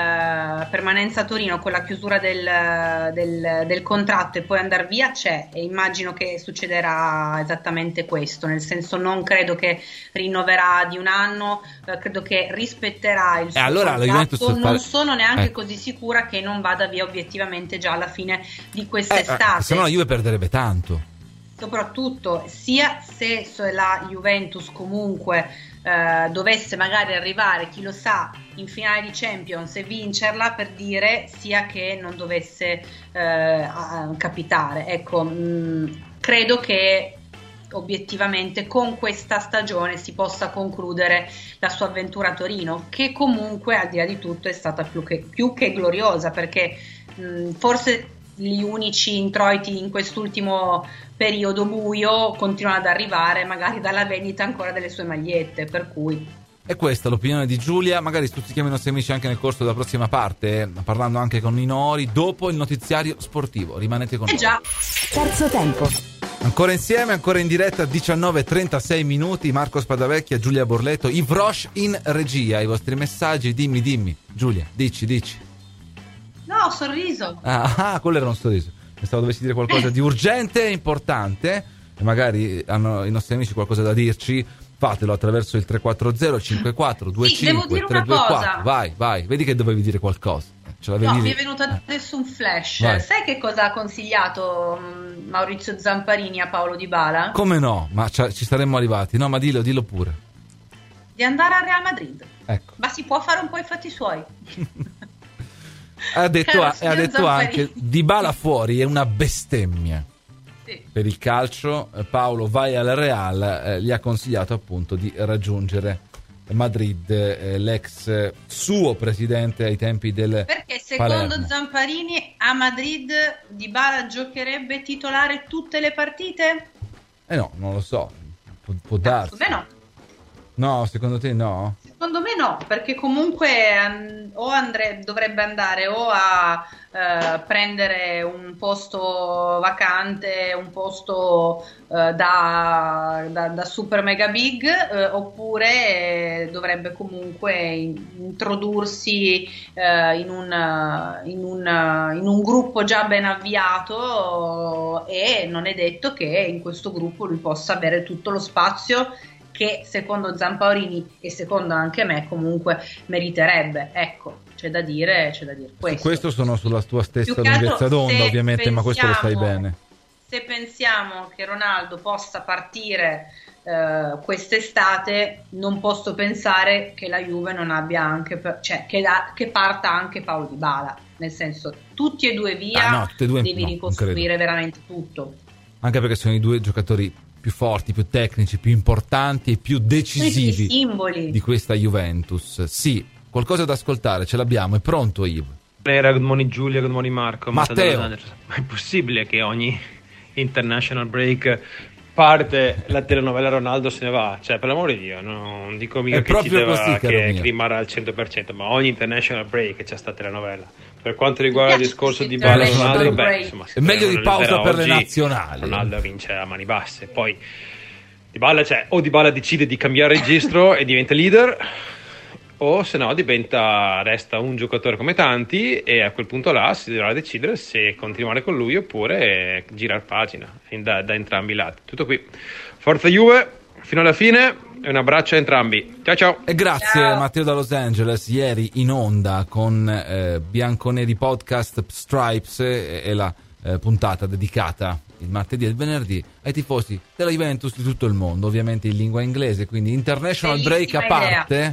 eh, permanenza a Torino con la chiusura del, del, del contratto e poi andare via c'è, e immagino che succederà esattamente questo, nel senso non credo che rinnoverà di un anno, eh, credo che rispetterà il suo eh, allora, contratto, non fare... sono neanche eh. così sicura che non vada via obiettivamente già alla fine di Eh, quest'estate. eh, se no la Juve perderebbe tanto. Soprattutto sia se la Juventus comunque eh, dovesse magari arrivare, chi lo sa, in finale di Champions e vincerla, per dire, sia che non dovesse eh, capitare. Ecco, mh, credo che obiettivamente con questa stagione si possa concludere la sua avventura a Torino, che comunque al di là di tutto è stata più che, più che gloriosa, perché mh, forse gli unici introiti in quest'ultimo periodo buio continuano ad arrivare magari dalla vendita ancora delle sue magliette, per cui è questa l'opinione di Giulia. Magari stuzzichiamo i nostri amici anche nel corso della prossima parte, eh, parlando anche con Ninori dopo il notiziario sportivo. Rimanete con eh noi. già. Terzo tempo. Ancora insieme, ancora in diretta, diciannove e trentasei minuti. Marco Spadavecchia, Giulia Borletto, Yves Roche in regia. I vostri messaggi, dimmi, dimmi. Giulia, dici, dici. No, ho sorriso. Ah, ah, quello era un sorriso. Pensavo dovessi dire qualcosa di urgente e importante, e magari hanno i nostri amici qualcosa da dirci. Fatelo attraverso il tre quattro zero cinque quattro due cinque tre due quattro. Vai, vai, vedi che dovevi dire qualcosa. Ce l'avevi no, lì. mi è venuto adesso un flash. Vai. Sai che cosa ha consigliato mh, Maurizio Zamparini a Paolo Dybala? Come no? Ma ci saremmo arrivati. No, ma dillo, dillo pure. Di andare al Real Madrid. Ecco. Ma si può fare un po' i fatti suoi. Ha detto, Caro ha, ha signor detto Zamparini. anche Dybala fuori è una bestemmia. Sì. Per il calcio. eh, Paolo vai al Real, eh, gli ha consigliato appunto di raggiungere Madrid, eh, l'ex eh, suo presidente ai tempi del Perché secondo Palermo. Zamparini a Madrid Dybala giocherebbe titolare tutte le partite? Eh no, non lo so, può, può darsi. Secondo me no. No, secondo te no? Secondo me no, perché comunque um, o andre, dovrebbe andare o a uh, prendere un posto vacante, un posto uh, da, da, da super mega big, uh, oppure eh, dovrebbe comunque in, introdursi uh, in, un, uh, in, un, uh, in un gruppo già ben avviato, uh, e non è detto che in questo gruppo lui possa avere tutto lo spazio che secondo Zamparini e secondo anche me comunque meriterebbe. Ecco, c'è da dire, c'è da dire questo. Questo sono sulla tua stessa Più che altro, lunghezza d'onda, se ovviamente, ma questo lo sai pensiamo- bene. Se pensiamo che Ronaldo possa partire eh, quest'estate, non posso pensare che la Juve non abbia anche, per- cioè che, la- che parta anche Paolo Dybala, nel senso, tutti e due via, Ah, no, tutti e due devi no, non ricostruire veramente tutto. Anche perché sono i due giocatori più forti, più tecnici, più importanti e più Sono i decisivi simboli. di questa Juventus. Sì, qualcosa da ascoltare, ce l'abbiamo, è pronto Yves? Era good morning Giulia, good morning Marco. Matteo. Ma è possibile che ogni international break parte la telenovela Ronaldo se ne va? Cioè, per l'amore di Dio, non dico mica È che ci proprio deve, così, caro che, mio. che rimarrà al cento per cento, ma ogni international break c'è sta telenovela. Per quanto riguarda il piace discorso questo di Bala international Ronaldo, break? beh, insomma, se È meglio di dovevano pausa leggere per le oggi, nazionali. Ronaldo vince a mani basse. Poi Dybala, cioè, o Dybala decide di cambiare registro e diventa leader, o se no diventa, resta un giocatore come tanti, e a quel punto là si dovrà decidere se continuare con lui oppure girare pagina da, da entrambi i lati. Tutto qui. Forza Juve fino alla fine e un abbraccio a entrambi. Ciao ciao. E grazie Ciao. Matteo da Los Angeles, ieri in onda con eh, Bianconeri Podcast Stripes e, e la eh, puntata dedicata il martedì e il venerdì ai tifosi della Juventus di tutto il mondo, ovviamente in lingua inglese, quindi international break a Bellissima idea. parte.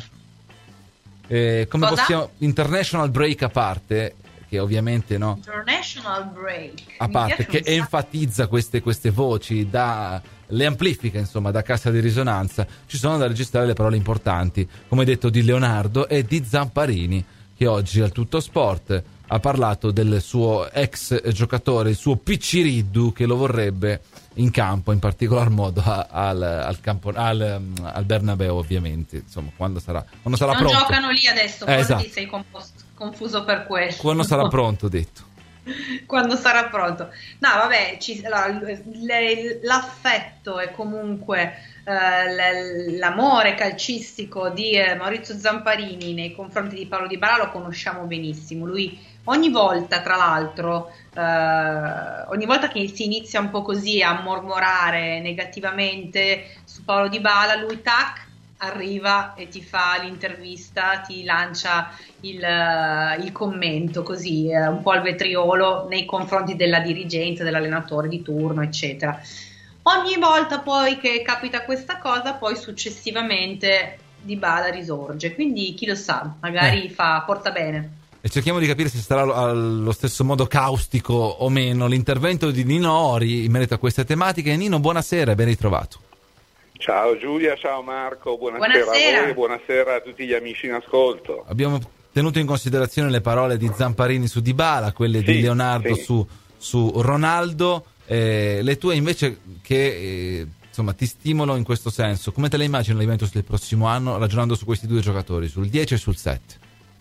Eh, come Cosa? possiamo international break a parte, che ovviamente no, International break. a Mi parte, piace che un sacco. enfatizza queste, queste voci, da, le amplifica insomma da cassa di risonanza. Ci sono da registrare le parole importanti, come detto, di Leonardo e di Zamparini, che oggi al Tutto Sport ha parlato del suo ex giocatore, il suo Picciriddu, che lo vorrebbe in campo, in particolar modo a- al, al, campo, al, al Bernabeu, ovviamente, insomma, quando sarà, quando sarà Non pronto. giocano lì adesso, Eh, forse esatto. ti sei composto- confuso per questo. Quando sarà pronto, detto. Quando sarà pronto. No, vabbè, ci- allora, le- l'affetto e comunque eh, l- l'amore calcistico di eh, Maurizio Zamparini nei confronti di Paolo Dybala lo conosciamo benissimo. Lui ogni volta, tra l'altro, eh, ogni volta che si inizia un po' così a mormorare negativamente su Paolo Dybala, lui tac arriva e ti fa l'intervista, ti lancia il, eh, il commento così, eh, un po' al vetriolo nei confronti della dirigenza, dell'allenatore di turno, eccetera. ogni volta poi che capita questa cosa, poi successivamente Dybala risorge, quindi chi lo sa, magari eh. fa porta bene. E cerchiamo di capire se sarà allo stesso modo caustico o meno l'intervento di Nino Ori in merito a queste tematiche. Nino, buonasera e ben ritrovato. Ciao Giulia, ciao Marco, buonasera, buonasera. a voi, buonasera a tutti gli amici in ascolto. Abbiamo tenuto in considerazione le parole di Zamparini su Dybala, quelle sì, di Leonardo sì. su, su Ronaldo, eh, le tue invece che eh, insomma ti stimolano in questo senso. Come te le immagini la Juventus del prossimo anno ragionando su questi due giocatori, sul dieci e sul sette?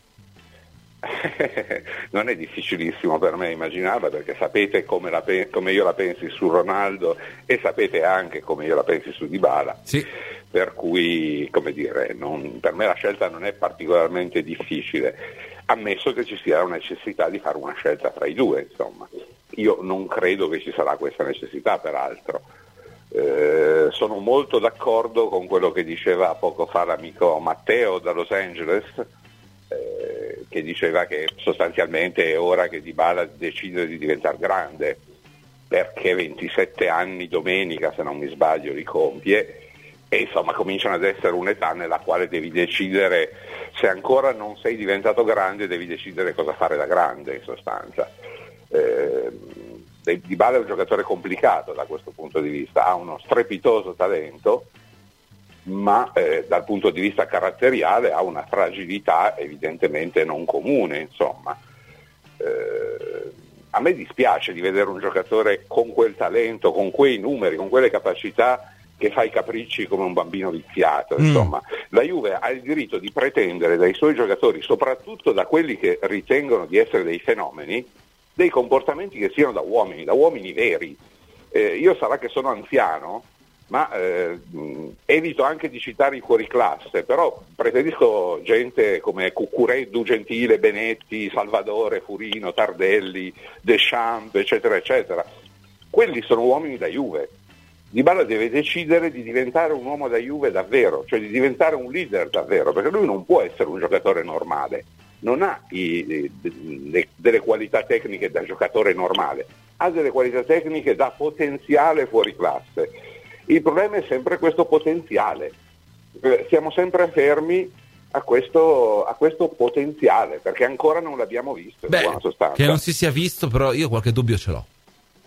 Non è difficilissimo per me immaginarla, perché sapete come, la pe- come io la pensi su Ronaldo e sapete anche come io la pensi su Dybala, sì. Per cui, come dire, non, per me la scelta non è particolarmente difficile, ammesso che ci sia la necessità di fare una scelta tra i due, insomma. Io non credo che ci sarà questa necessità, peraltro. Eh, sono molto d'accordo con quello che diceva poco fa l'amico Matteo da Los Angeles, Eh, che diceva che sostanzialmente è ora che Dybala decide di diventare grande, perché ventisette anni domenica, se non mi sbaglio, li compie, e insomma cominciano ad essere un'età nella quale devi decidere, se ancora non sei diventato grande, devi decidere cosa fare da grande, in sostanza. eh, Dybala è un giocatore complicato da questo punto di vista, ha uno strepitoso talento, ma eh, dal punto di vista caratteriale ha una fragilità evidentemente non comune, insomma. Eh, a me dispiace di vedere un giocatore con quel talento, con quei numeri, con quelle capacità, che fa i capricci come un bambino viziato, mm. insomma. La Juve ha il diritto di pretendere dai suoi giocatori, soprattutto da quelli che ritengono di essere dei fenomeni, dei comportamenti che siano da uomini, da uomini veri. Eh, io sarà che sono anziano, ma eh, evito anche di citare i fuoriclasse, però preferisco gente come Cuccureddu, Gentile, Benetti, Salvadore, Furino, Tardelli, Deschamps, eccetera, eccetera. Quelli sono uomini da Juve. Dybala deve decidere di diventare un uomo da Juve davvero, cioè di diventare un leader davvero, perché lui non può essere un giocatore normale, non ha i, le, delle qualità tecniche da giocatore normale, ha delle qualità tecniche da potenziale fuoriclasse. Il problema è sempre questo potenziale, siamo sempre fermi a questo, a questo potenziale, perché ancora non l'abbiamo visto. Beh, in buona sostanza. Che non si sia visto, però io qualche dubbio ce l'ho.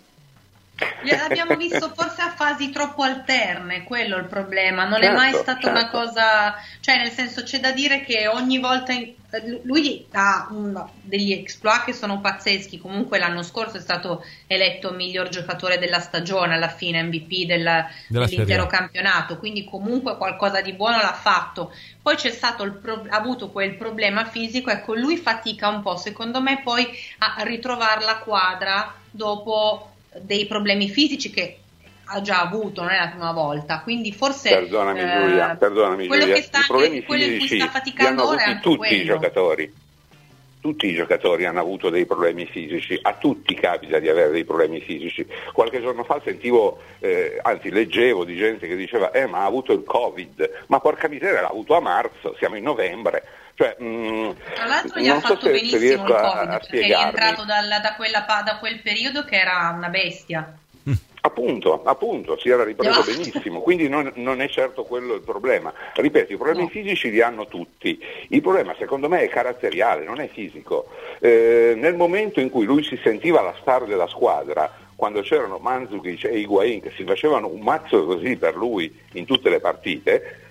L'abbiamo visto forse a fasi troppo alterne, quello è il problema, non certo, è mai stata certo. una cosa, cioè nel senso c'è da dire che ogni volta in, lui ha un, degli exploit che sono pazzeschi, comunque l'anno scorso è stato eletto miglior giocatore della stagione, alla fine M V P della, dell'intero campionato, quindi comunque qualcosa di buono l'ha fatto. Poi c'è stato il pro, ha avuto quel problema fisico, ecco, lui fatica un po' secondo me poi a ritrovare la quadra dopo dei problemi fisici che ha già avuto, non è la prima volta, quindi forse perdonami eh, Giulia, perdonami quello Giulia, che sta, i problemi quello in cui fisici sta faticando li hanno ora avuti è tutti quello. i giocatori, tutti i giocatori hanno avuto dei problemi fisici, a tutti capita di avere dei problemi fisici. Qualche giorno fa sentivo, eh, anzi leggevo di gente che diceva eh ma ha avuto il Covid, ma porca miseria l'ha avuto a marzo, siamo in novembre. Cioè, mh, tra l'altro gli ha fatto so benissimo il Covid, a, a perché è rientrato dal, da, quella, da quel periodo che era una bestia. Appunto, appunto, si era ripreso benissimo, quindi non, non è certo quello il problema. Ripeto, i problemi no. fisici li hanno tutti, il problema secondo me è caratteriale, non è fisico. Eh, nel momento in cui lui si sentiva la star della squadra, quando c'erano Mandzukic e Higuain che si facevano un mazzo così per lui in tutte le partite,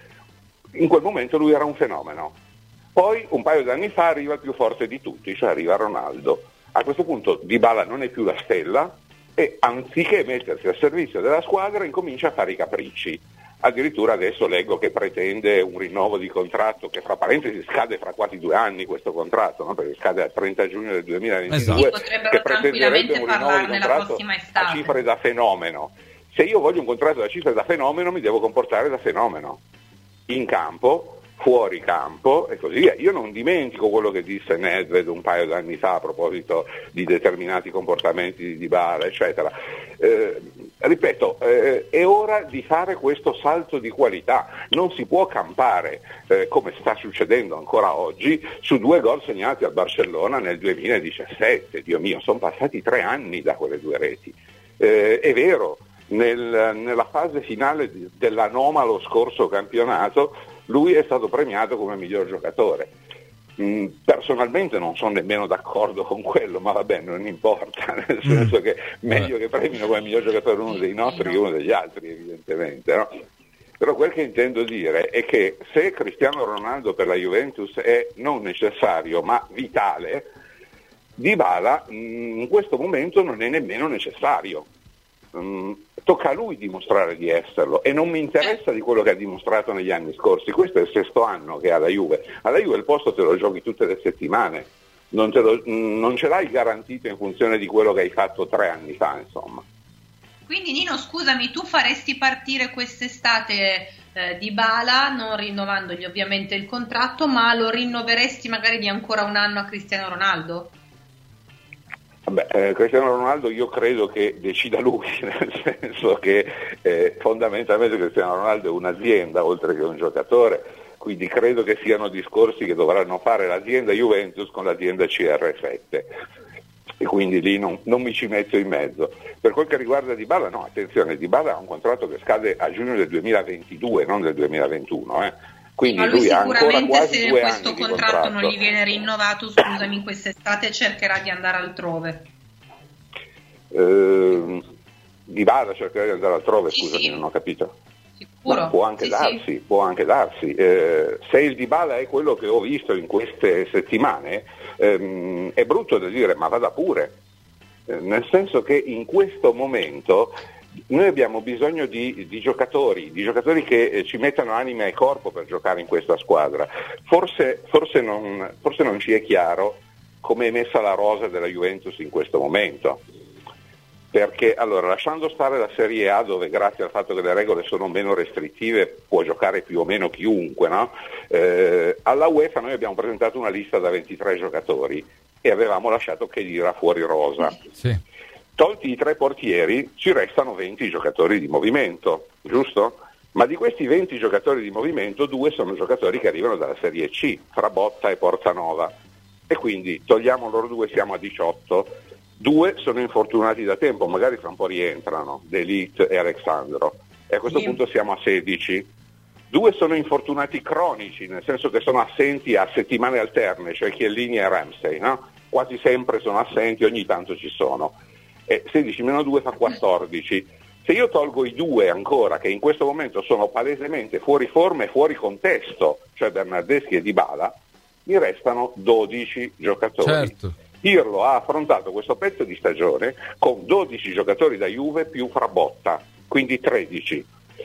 in quel momento lui era un fenomeno. Poi un paio di anni fa arriva il più forte di tutti, cioè arriva Ronaldo. A questo punto Dybala non è più la stella e anziché mettersi al servizio della squadra incomincia a fare i capricci. Addirittura adesso leggo che pretende un rinnovo di contratto che fra parentesi scade fra quasi due anni questo contratto, no? Perché scade al trenta giugno del duemilaventidue, esatto. Sì, che pretenderebbe un rinnovo di contratto a cifre da fenomeno. Se io voglio un contratto da cifre da fenomeno mi devo comportare da fenomeno, in campo, fuori campo e così via. Io non dimentico quello che disse Nedved un paio d'anni fa a proposito di determinati comportamenti di Dybala, eccetera. Eh, ripeto, eh, è ora di fare questo salto di qualità, non si può campare, eh, come sta succedendo ancora oggi, su due gol segnati al Barcellona nel duemiladiciassette. Dio mio, sono passati tre anni da quelle due reti. Eh, è vero, nel, nella fase finale di, dell'anomalo scorso campionato lui è stato premiato come miglior giocatore. Mm, personalmente non sono nemmeno d'accordo con quello, ma vabbè, non importa, nel senso che meglio che premino come miglior giocatore uno dei nostri che uno degli altri, evidentemente, no? Però quel che intendo dire è che se Cristiano Ronaldo per la Juventus è non necessario ma vitale, Dybala in questo momento non è nemmeno necessario. Mm, tocca a lui dimostrare di esserlo e non mi interessa di quello che ha dimostrato negli anni scorsi. Questo è il sesto anno che ha la Juve. Alla Juve il posto te lo giochi tutte le settimane, non, te lo, non ce l'hai garantito in funzione di quello che hai fatto tre anni fa, insomma. Quindi Nino, scusami, tu faresti partire quest'estate eh, Dybala, non rinnovandogli ovviamente il contratto, ma lo rinnoveresti magari di ancora un anno a Cristiano Ronaldo? Vabbè, eh, Cristiano Ronaldo io credo che decida lui, nel senso che eh, fondamentalmente Cristiano Ronaldo è un'azienda oltre che un giocatore, quindi credo che siano discorsi che dovranno fare l'azienda Juventus con l'azienda C R sette. E quindi lì non, non mi ci metto in mezzo. Per quel che riguarda Dybala, no, attenzione, Dybala ha un contratto che scade a giugno del duemilaventidue, non del duemilaventuno, eh. Quindi ma lui, lui ha ancora quasi se due questo anni contratto, contratto non gli viene rinnovato, scusami, quest'estate cercherà di andare altrove. Eh, Dybala cercherà di andare altrove, sì, scusami, sì. non ho capito. Sicuro? Ma può anche sì, darsi, sì. può anche darsi. Eh, se il Dybala è quello che ho visto in queste settimane, ehm, è brutto da dire, ma vada pure. Eh, nel senso che in questo momento noi abbiamo bisogno di, di giocatori, di giocatori che eh, ci mettano anima e corpo per giocare in questa squadra. Forse, forse, non, forse non ci è chiaro come è messa la rosa della Juventus in questo momento. Perché allora, lasciando stare la Serie A, dove grazie al fatto che le regole sono meno restrittive può giocare più o meno chiunque, no? Eh, alla UEFA noi abbiamo presentato una lista da ventitré giocatori e avevamo lasciato Khedira fuori rosa. Sì. Tolti i tre portieri ci restano venti giocatori di movimento, giusto? Ma di questi venti giocatori di movimento due sono giocatori che arrivano dalla Serie C, Frabotta e Portanova, e quindi togliamo loro due, siamo a diciotto. Due sono infortunati da tempo, magari fra un po' rientrano, De Ligt e Alexandro, e a questo sì. punto siamo a sedici. Due sono infortunati cronici, nel senso che sono assenti a settimane alterne, cioè Chiellini e Ramsey, no? Quasi sempre sono assenti, ogni tanto ci sono. E sedici meno due fa quattordici. Se io tolgo i due ancora, che in questo momento sono palesemente fuori forma e fuori contesto, cioè Bernardeschi e Dybala, mi restano dodici giocatori. Certo. Pirlo ha affrontato questo pezzo di stagione con dodici giocatori da Juve più Frabotta, quindi tredici.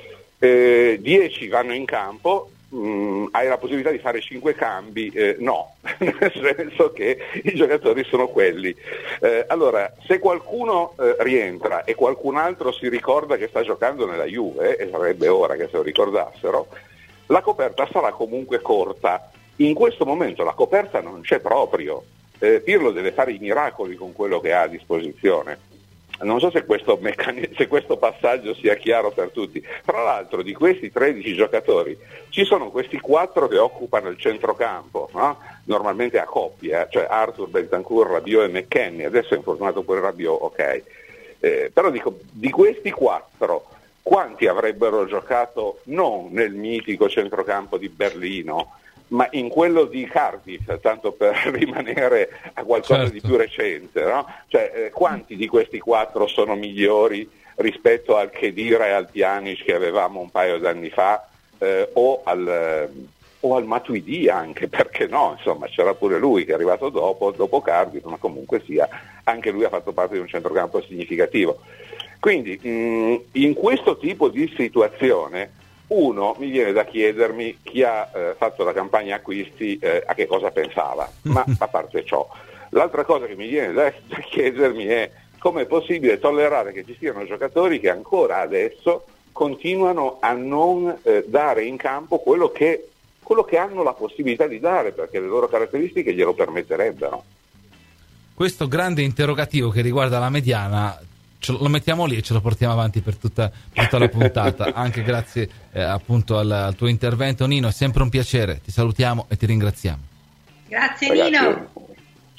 Eh, dieci vanno in campo, mh, hai la possibilità di fare cinque cambi? Eh, no, nel senso che i giocatori sono quelli. Eh, allora, se qualcuno eh, rientra e qualcun altro si ricorda che sta giocando nella Juve, e sarebbe ora che se lo ricordassero, la coperta sarà comunque corta. In questo momento la coperta non c'è proprio. Eh, Pirlo deve fare i miracoli con quello che ha a disposizione. Non so se questo, meccan- se questo passaggio sia chiaro per tutti. Tra l'altro di questi tredici giocatori ci sono questi quattro che occupano il centrocampo, no? Normalmente a coppie, eh? Cioè Arthur, Bentancur, Rabiot e McKennie. Adesso è infortunato pure Rabiot, ok. Eh, però dico, di questi quattro, quanti avrebbero giocato non nel mitico centrocampo di Berlino, ma in quello di Cardiff, tanto per rimanere a qualcosa certo. di più recente, no? Cioè, eh, quanti di questi quattro sono migliori rispetto al Khedira e al Pjanic che avevamo un paio d'anni fa, eh, o al, eh, o al Matuidi anche, perché no? Insomma, c'era pure lui che è arrivato dopo, dopo Cardiff, ma comunque sia, anche lui ha fatto parte di un centrocampo significativo. Quindi, mh, in questo tipo di situazione, uno, mi viene da chiedermi chi ha eh, fatto la campagna acquisti eh, a che cosa pensava, ma a parte ciò. L'altra cosa che mi viene da, da chiedermi è come è possibile tollerare che ci siano giocatori che ancora adesso continuano a non eh, dare in campo quello che, quello che hanno la possibilità di dare, perché le loro caratteristiche glielo permetterebbero. Questo grande interrogativo che riguarda la mediana lo mettiamo lì e ce lo portiamo avanti per tutta, per tutta la puntata, anche grazie eh, appunto al, al tuo intervento. Nino, è sempre un piacere, ti salutiamo e ti ringraziamo. Grazie. Ragazzi, Nino.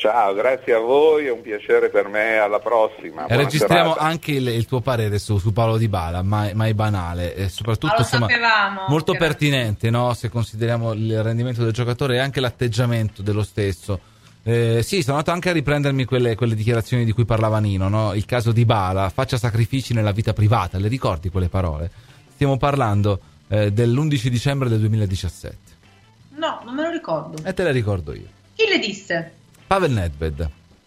Ciao, grazie a voi, è un piacere per me, alla prossima. E registriamo serata. anche il, il tuo parere su, su Paolo Dybala, mai, mai banale e soprattutto Ma lo insomma, sapevamo, molto che pertinente, no? Se consideriamo il rendimento del giocatore e anche l'atteggiamento dello stesso. Eh, sì, sono andato anche a riprendermi quelle, quelle dichiarazioni di cui parlava Nino, no? Il caso Dybala, faccia sacrifici nella vita privata, le ricordi quelle parole? Stiamo parlando eh, dell'undici dicembre del duemiladiciassette. No, non me lo ricordo. E te le ricordo io. Chi le disse? Pavel Nedved.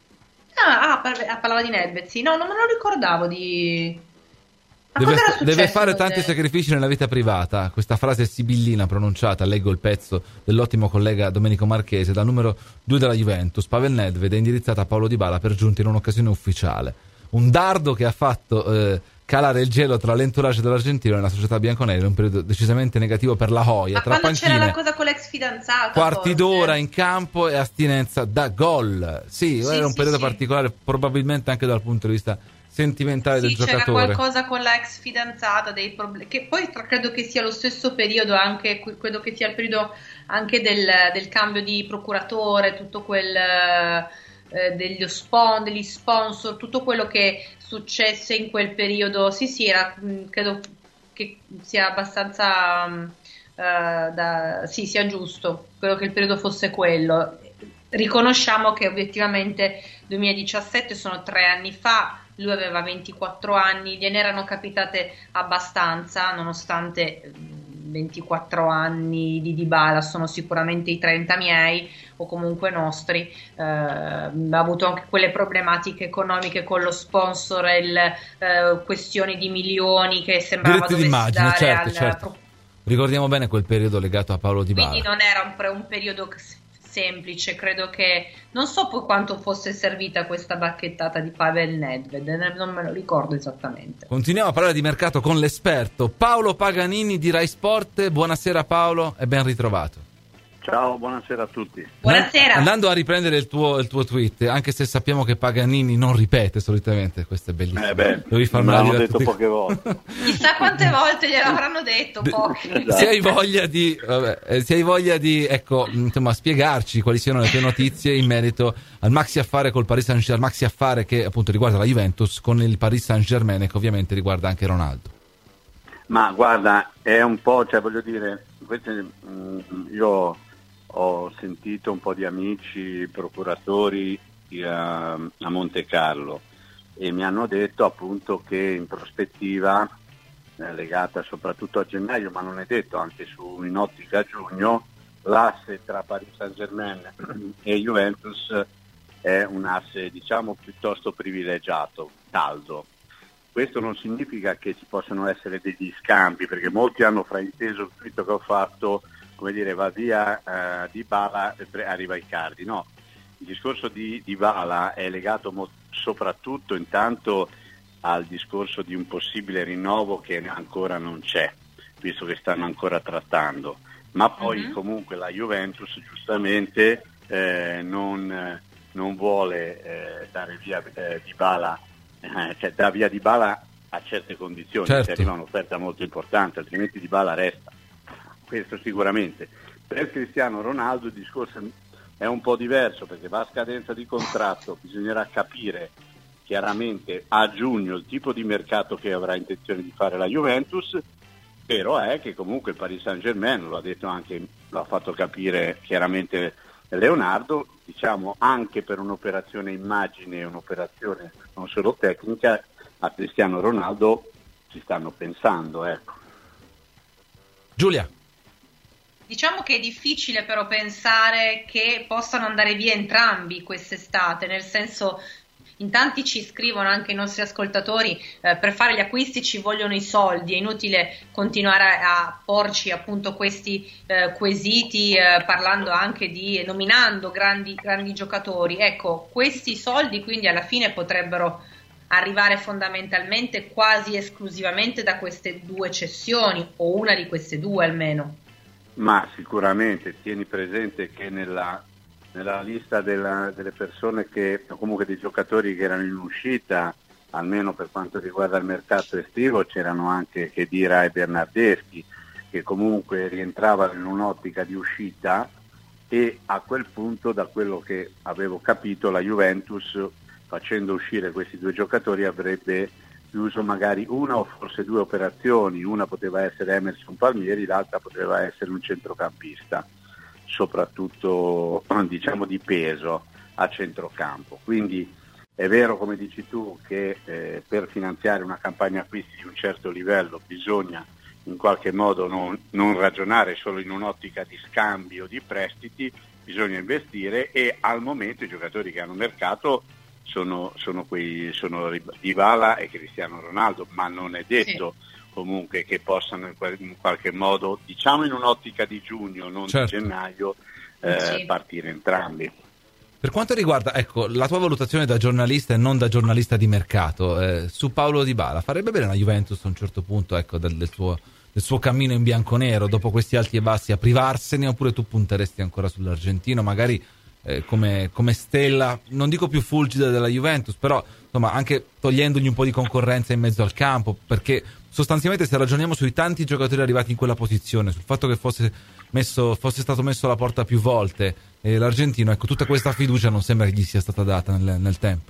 Ah, ah, par- ah, parlava di Nedved, sì. No, non me lo ricordavo di... Ma Deve, cos'era successo? deve fare tanti Cos'è? sacrifici nella vita privata. Questa frase sibillina pronunciata, leggo il pezzo dell'ottimo collega Domenico Marchese, dal numero due della Juventus. Pavel Nedved è indirizzata a Paolo Dybala per giunta in un'occasione ufficiale. Un dardo che ha fatto eh, calare il gelo tra l'entourage dell'argentino e la società bianconera in un periodo decisamente negativo per la Joia. Ma Tra quando c'era la panchine, cosa con l'ex fidanzata, quarti forse? d'ora in campo e astinenza da gol. Sì, Sì, era un sì, periodo sì. particolare, probabilmente anche dal punto di vista sentimentale Sì, del c'era giocatore. qualcosa con la ex fidanzata, dei problemi, che poi tra- credo che sia lo stesso periodo anche, credo che sia il periodo anche del, del cambio di procuratore, tutto quel eh, degli, spon, degli sponsor, tutto quello che successe in quel periodo. Sì, sì, era, mh, credo che sia abbastanza mh, eh, da, sì, sia giusto, credo che il periodo fosse quello. Riconosciamo che obiettivamente duemiladiciassette sono tre anni fa, lui aveva ventiquattro anni, gliene erano capitate abbastanza, nonostante ventiquattro anni di Dybala sono sicuramente i trenta miei o comunque nostri. Eh, ha avuto anche quelle problematiche economiche con lo sponsor, il, eh, questioni di milioni che sembrava Diritti dovesse d'immagine, dare certo, al certo. Ricordiamo bene quel periodo legato a Paolo Dybala. quindi non era un, pre- un periodo semplice, credo che non so poi quanto fosse servita questa bacchettata di Pavel Nedved, non me lo ricordo esattamente. Continuiamo a parlare di mercato con l'esperto Paolo Paganini di Rai Sport. Buonasera Paolo e ben ritrovato. Ciao, buonasera a tutti. Buonasera. Andando a riprendere il tuo, il tuo tweet, anche se sappiamo che Paganini non ripete solitamente, questo è bellissimo. Eh beh, Devi me farmela l'hanno dire a detto tutti. poche volte. Chissà quante volte gliel'avranno detto, poche. Esatto. Se hai voglia di, vabbè, eh, se hai voglia di ecco, insomma, spiegarci quali siano le tue notizie in merito al maxi affare col Paris Saint-Germain, maxi affare che appunto riguarda la Juventus con il Paris Saint-Germain e che ovviamente riguarda anche Ronaldo. Ma guarda, è un po', cioè voglio dire, queste, mh, io ho sentito un po' di amici procuratori a, a Monte Carlo e mi hanno detto appunto che in prospettiva, eh, legata soprattutto a gennaio, ma non è detto anche su in ottica giugno, l'asse tra Paris Saint-Germain e Juventus è un asse diciamo piuttosto privilegiato, caldo. Questo non significa che ci possano essere degli scambi, perché molti hanno frainteso il tweet che ho fatto, come dire, va via eh, Dybala e arriva Icardi. No, il discorso di Dybala è legato mo- soprattutto intanto al discorso di un possibile rinnovo che ancora non c'è, visto che stanno ancora trattando. Ma poi mm-hmm. comunque la Juventus giustamente eh, non, non vuole eh, dare via eh, Dybala, eh, cioè dà via Dybala a certe condizioni, certo. Se arriva un'offerta molto importante, altrimenti Dybala resta. Questo sicuramente. Per Cristiano Ronaldo il discorso è un po' diverso, perché va a scadenza di contratto, bisognerà capire chiaramente a giugno il tipo di mercato che avrà intenzione di fare la Juventus, però è che comunque il Paris Saint-Germain, lo ha detto anche, lo ha fatto capire chiaramente Leonardo, diciamo anche per un'operazione immagine, un'operazione non solo tecnica, a Cristiano Ronaldo ci stanno pensando, ecco. Giulia. Diciamo che è difficile però pensare che possano andare via entrambi quest'estate, nel senso, in tanti ci scrivono, anche i nostri ascoltatori, eh, per fare gli acquisti ci vogliono i soldi, è inutile continuare a, a porci appunto questi eh, quesiti eh, parlando anche di, nominando grandi, grandi giocatori. Ecco, questi soldi quindi alla fine potrebbero arrivare fondamentalmente quasi esclusivamente da queste due cessioni, o una di queste due almeno. Ma sicuramente tieni presente che nella, nella lista della, delle persone che, o comunque dei giocatori che erano in uscita, almeno per quanto riguarda il mercato estivo, c'erano anche Khedira e Bernardeschi, che comunque rientravano in un'ottica di uscita, e a quel punto, da quello che avevo capito, la Juventus, facendo uscire questi due giocatori, avrebbe chiuso magari una o forse due operazioni. Una poteva essere Emerson Palmieri, l'altra poteva essere un centrocampista, soprattutto diciamo di peso a centrocampo. Quindi è vero, come dici tu, che eh, per finanziare una campagna acquisti di un certo livello bisogna in qualche modo non, non ragionare solo in un'ottica di scambio di prestiti, bisogna investire, e al momento i giocatori che hanno mercato sono, sono, quei, sono Dybala e Cristiano Ronaldo, ma non è detto sì. comunque che possano in qualche modo, diciamo in un'ottica di giugno, non certo. di gennaio, eh, sì. partire entrambi. Per quanto riguarda, ecco, la tua valutazione da giornalista e non da giornalista di mercato, eh, su Paulo Dybala, farebbe bene la Juventus a un certo punto, ecco, del, del suo del suo cammino in bianconero, dopo questi alti e bassi, a privarsene, oppure tu punteresti ancora sull'argentino, magari eh, come, come stella, non dico più fulgida della Juventus, però insomma anche togliendogli un po' di concorrenza in mezzo al campo, perché sostanzialmente se ragioniamo sui tanti giocatori arrivati in quella posizione, sul fatto che fosse, messo, fosse stato messo alla porta più volte, eh, l'argentino, ecco, tutta questa fiducia non sembra che gli sia stata data nel, nel tempo.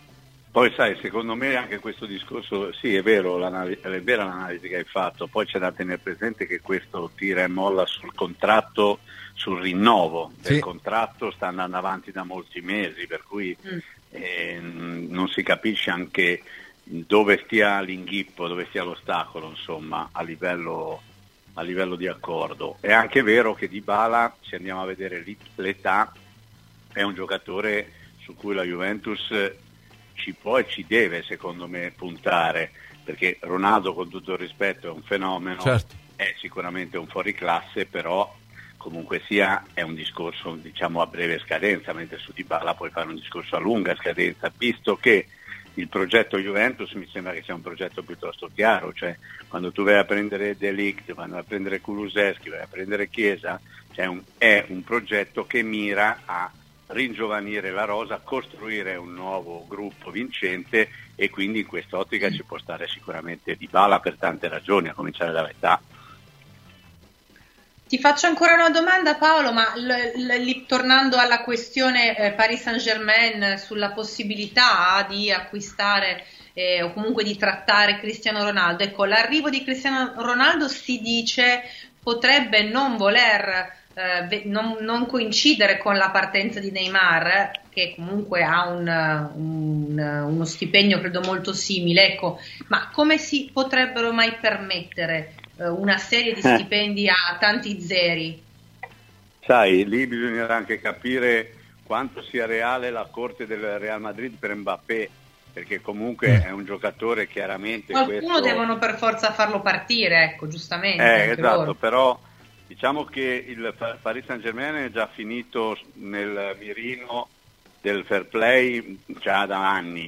Poi sai, secondo me anche questo discorso, sì è vero, è vera l'analisi che hai fatto, poi c'è da tenere presente che questo tira e molla sul contratto, sul rinnovo del sì. contratto, sta andando avanti da molti mesi, per cui mm. eh, non si capisce anche dove stia l'inghippo, dove stia l'ostacolo, insomma, a livello, a livello di accordo. È anche vero che Dybala, se andiamo a vedere l'età, è un giocatore su cui la Juventus ci può e ci deve, secondo me, puntare, perché Ronaldo, con tutto il rispetto, è un fenomeno, certo. è sicuramente un fuoriclasse, però comunque sia è un discorso, diciamo, a breve scadenza, mentre su Dybala puoi fare un discorso a lunga scadenza, visto che il progetto Juventus mi sembra che sia un progetto piuttosto chiaro, cioè quando tu vai a prendere De Ligt, vai a prendere Kulusevski, vai a prendere Chiesa, cioè un, è un progetto che mira a ringiovanire la rosa, costruire un nuovo gruppo vincente, e quindi in quest'ottica ci può stare sicuramente Dybala per tante ragioni, a cominciare dall'età. Ti faccio ancora una domanda, Paolo, ma l- l- tornando alla questione eh, Paris Saint-Germain, sulla possibilità di acquistare eh, o comunque di trattare Cristiano Ronaldo, ecco, l'arrivo di Cristiano Ronaldo si dice potrebbe non voler Eh, non, non coincidere con la partenza di Neymar, che comunque ha un, un, uno stipendio credo molto simile, ecco, ma come si potrebbero mai permettere eh, una serie di stipendi a tanti zeri? Sai, lì bisognerà anche capire quanto sia reale la corte del Real Madrid per Mbappé, perché comunque è un giocatore chiaramente qualcuno questo... devono per forza farlo partire, ecco, giustamente. Eh, esatto, loro. Però diciamo che il Paris Saint-Germain è già finito nel mirino del fair play già da anni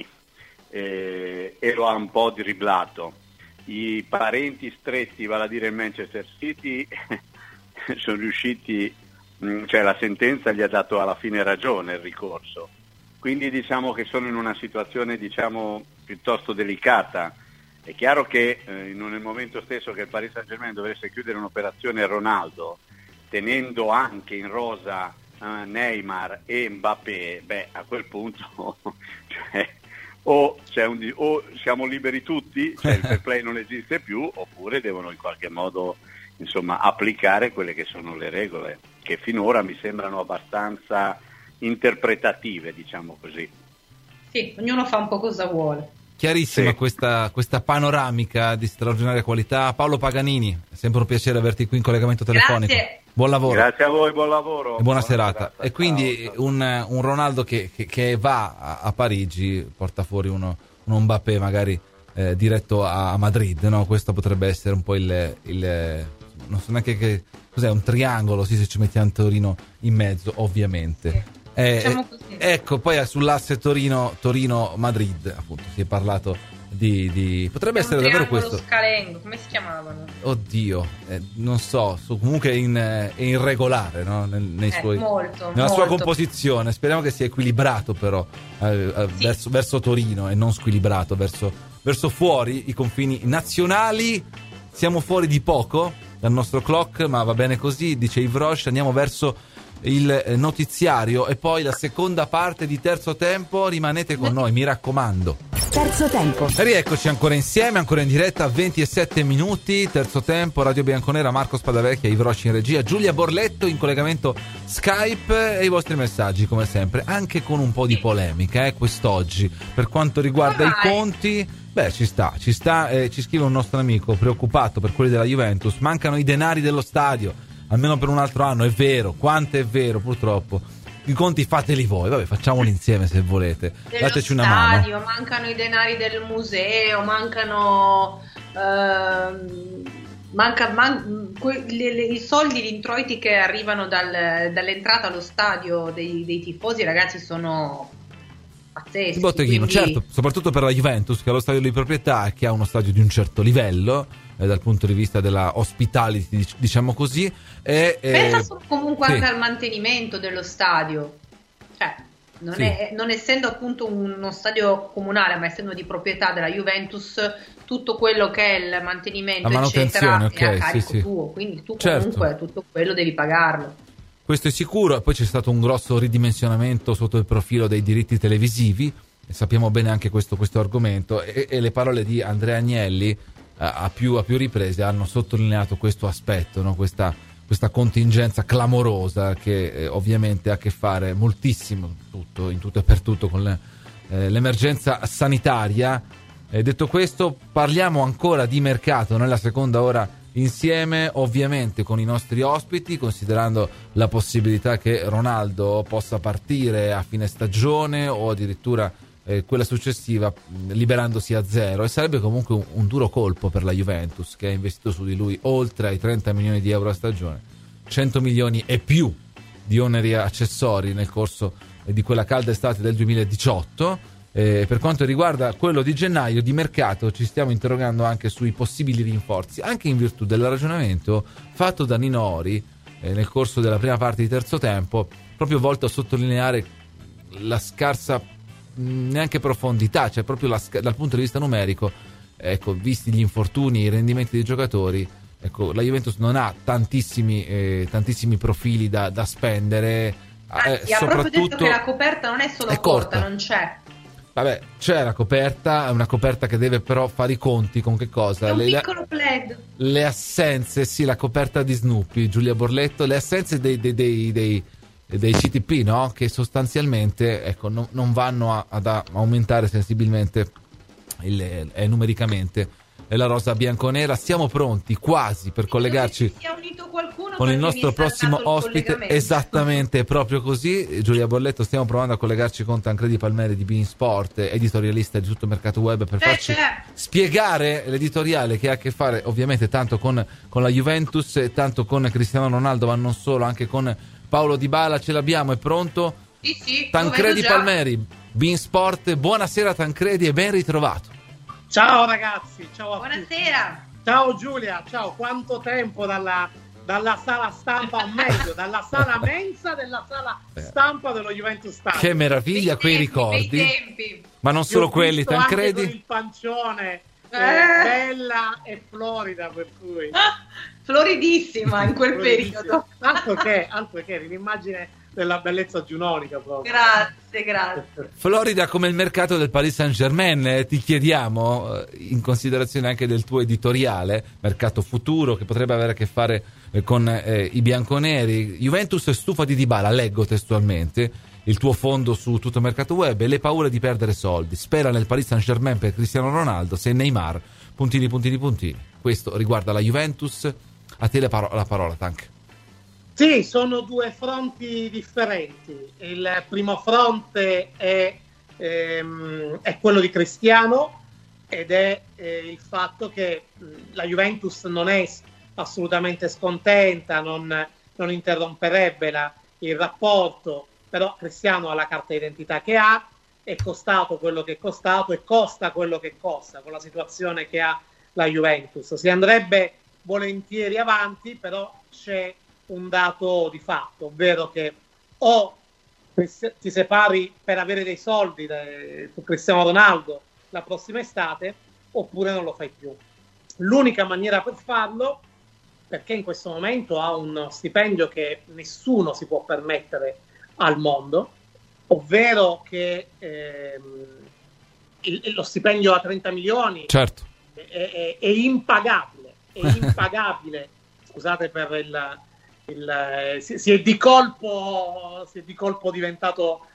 eh, e lo ha un po' dribblato. I parenti stretti, vale a dire il Manchester City, sono riusciti, cioè la sentenza gli ha dato alla fine ragione il ricorso. Quindi diciamo che sono in una situazione, diciamo, piuttosto delicata. È chiaro che eh, nel momento stesso che il Paris Saint-Germain dovesse chiudere un'operazione Ronaldo, tenendo anche in rosa eh, Neymar e Mbappé, beh, a quel punto cioè, o, c'è un, o siamo liberi tutti, cioè il fair play non esiste più, oppure devono in qualche modo, insomma, applicare quelle che sono le regole, che finora mi sembrano abbastanza interpretative, diciamo così. Sì, ognuno fa un po' cosa vuole. Chiarissima sì. questa, questa panoramica di straordinaria qualità. Paolo Paganini, è sempre un piacere averti qui in collegamento telefonico. Grazie. Buon lavoro. Grazie a voi, buon lavoro. E buona, buona serata. serata. E quindi ciao, ciao. Un, un Ronaldo che, che, che va a, a Parigi porta fuori uno, uno Mbappé magari eh, diretto a, a Madrid, no? Questo potrebbe essere un po' il, il non so neanche che cos'è, un triangolo, sì, se ci mettiamo Torino in mezzo, ovviamente. Sì. Eh, diciamo ecco, poi sull'asse Torino, Torino-Madrid, appunto, si è parlato di, di... potrebbe essere davvero questo. Scalengo, come si chiamavano? Oddio, eh, non so, su, comunque in, è irregolare, no? Nel, nei eh, suoi, molto, nella molto. sua composizione. Speriamo che sia equilibrato, però, eh, eh, sì. verso, verso Torino, e non squilibrato verso, verso fuori i confini nazionali. Siamo fuori di poco dal nostro clock, ma va bene così, dice Yves Roche. Andiamo verso il notiziario e poi la seconda parte di Terzo Tempo. Rimanete con noi, mi raccomando. Terzo Tempo. E rieccoci ancora insieme, ancora in diretta, ventisette minuti, Terzo Tempo, Radio Bianconera, Marco Spadavecchia, Ivo Rosci in regia, Giulia Borletto in collegamento Skype e i vostri messaggi come sempre, anche con un po' di polemica eh, quest'oggi per quanto riguarda i conti. Beh, ci sta, ci sta, eh, ci scrive un nostro amico preoccupato per quelli della Juventus, mancano i denari dello stadio, almeno per un altro anno, è vero, quanto è vero purtroppo. I conti fateli voi, vabbè, facciamoli insieme se volete. Dello dateci una stadio, mano. Mancano i denari del museo, mancano ehm, manca, man, que, le, le, i soldi, gli introiti che arrivano dal, dall'entrata allo stadio dei, dei tifosi, ragazzi, sono pazzeschi. Il botteghino, quindi... certo, soprattutto per la Juventus, che ha lo stadio di proprietà e che ha uno stadio di un certo livello eh, dal punto di vista della hospitality, diciamo così. E, Pensa eh, solo comunque sì. anche al mantenimento dello stadio, cioè non, Sì. è, non essendo appunto uno stadio comunale, ma essendo di proprietà della Juventus, tutto quello che è il mantenimento La eccetera manutenzione, è a ok, carico sì, sì. tuo, quindi tu Certo. comunque tutto quello devi pagarlo. Questo è sicuro. E poi c'è stato un grosso ridimensionamento sotto il profilo dei diritti televisivi, e sappiamo bene anche questo, questo argomento, e, e le parole di Andrea Agnelli eh, a, più, a più riprese hanno sottolineato questo aspetto, no? questa, questa contingenza clamorosa che eh, ovviamente ha a che fare moltissimo tutto, in tutto e per tutto con le, eh, l'emergenza sanitaria. E detto questo, parliamo ancora di mercato nella seconda ora insieme, ovviamente con i nostri ospiti, considerando la possibilità che Ronaldo possa partire a fine stagione o addirittura eh, quella successiva, liberandosi a zero, e sarebbe comunque un, un duro colpo per la Juventus, che ha investito su di lui oltre ai trenta milioni di euro a stagione, cento milioni e più di oneri accessori nel corso eh, di quella calda estate del duemiladiciotto. Eh, per quanto riguarda quello di gennaio, di mercato ci stiamo interrogando anche sui possibili rinforzi, anche in virtù del ragionamento fatto da Nino Ori eh, nel corso della prima parte di Terzo Tempo, proprio volto a sottolineare la scarsa mh, neanche profondità, cioè proprio la, dal punto di vista numerico, ecco, visti gli infortuni, i rendimenti dei giocatori, ecco, la Juventus non ha tantissimi, eh, tantissimi profili da, da spendere. Anzi, eh, ha proprio soprattutto detto che la coperta non è solo è corta, corta. non c'è. Vabbè, c'è la coperta, è una coperta che deve però fare i conti con che cosa? È un le, piccolo plaid. le assenze, sì, la coperta di Snoopy, Giulia Borletto, le assenze dei, dei, dei, dei, dei C T P, no? Che sostanzialmente ecco, non, non vanno a, ad aumentare sensibilmente il, eh, numericamente la rosa bianconera. Siamo pronti quasi per collegarci Si è unito qualcuno con il perché nostro mi è prossimo saltato il ospite. collegamento. Esattamente, proprio così. Giulia Borletto, stiamo provando a collegarci con Tancredi Palmeri di Bein Sport, editorialista di Tutto Mercato Web, per Eh, farci c'è. spiegare l'editoriale che ha a che fare ovviamente tanto con, con la Juventus e tanto con Cristiano Ronaldo, ma non solo, anche con Paolo Dybala. Ce l'abbiamo, è pronto? Sì, sì, Tancredi lo vedo già. Palmeri, Bein Sport, buonasera Tancredi e ben ritrovato. Ciao ragazzi, ciao a tutti. Buonasera. Ciao Giulia, ciao, quanto tempo dalla, dalla sala stampa, o meglio, dalla sala mensa della sala stampa dello Juventus Stadio. Che meraviglia, quei Bei ricordi. tempi. Ma non solo Ho quelli, visto anche Tancredi. con il pancione, eh, Eh. bella e florida, per cui Floridissima in quel Floridissima. periodo. Altro che, altro che l'immagine della bellezza giunonica proprio. Grazie, grazie. Florida come il mercato del Paris Saint-Germain, eh, ti chiediamo, eh, in considerazione anche del tuo editoriale, mercato futuro che potrebbe avere a che fare eh, con eh, i bianconeri. Juventus è stufa di Dybala, leggo testualmente il tuo fondo su Tutto Mercato Web, e le paure di perdere soldi. Spera nel Paris Saint-Germain per Cristiano Ronaldo, se Neymar, puntini, puntini, puntini. Questo riguarda la Juventus. A te la, paro- la parola, Tank. Sì, sono due fronti differenti. Il primo fronte è, ehm, è quello di Cristiano, ed è eh, il fatto che mh, la Juventus non è assolutamente scontenta, non, non interromperebbe la, il rapporto, però Cristiano ha la carta d'identità che ha, è costato quello che è costato e costa quello che costa con la situazione che ha la Juventus. Si andrebbe volentieri avanti, però c'è un dato di fatto, ovvero che o ti separi per avere dei soldi su Cristiano Ronaldo la prossima estate, oppure non lo fai più. L'unica maniera per farlo perché in questo momento ha uno stipendio che nessuno si può permettere al mondo, ovvero che ehm, il, lo stipendio a trenta milioni certo. è, è, è impagabile, è impagabile. Scusate per il, il si, si è di colpo si è di colpo diventato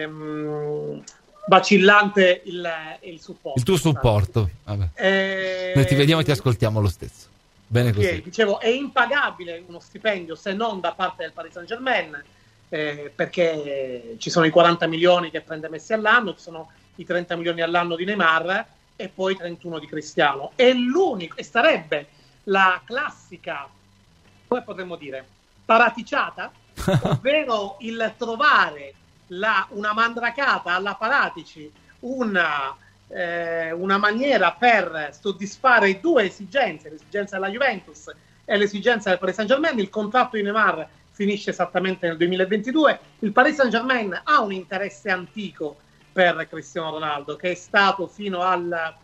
ehm, vacillante il, il supporto. Il tuo supporto. Vabbè. Eh, Noi ti vediamo e ti ascoltiamo lo stesso. Bene così. Okay, dicevo, è impagabile uno stipendio se non da parte del Paris Saint-Germain, eh, perché ci sono i quaranta milioni che prende Messi all'anno, ci sono i trenta milioni all'anno di Neymar e poi trentuno di Cristiano. È l'unico, e sarebbe la classica, come potremmo dire, paraticiata, ovvero il trovare la, una mandracata alla Paratici, una, eh, una maniera per soddisfare due esigenze, l'esigenza della Juventus e l'esigenza del Paris Saint-Germain. Il contratto di Neymar finisce esattamente nel duemilaventidue, il Paris Saint-Germain ha un interesse antico per Cristiano Ronaldo, che è stato fino al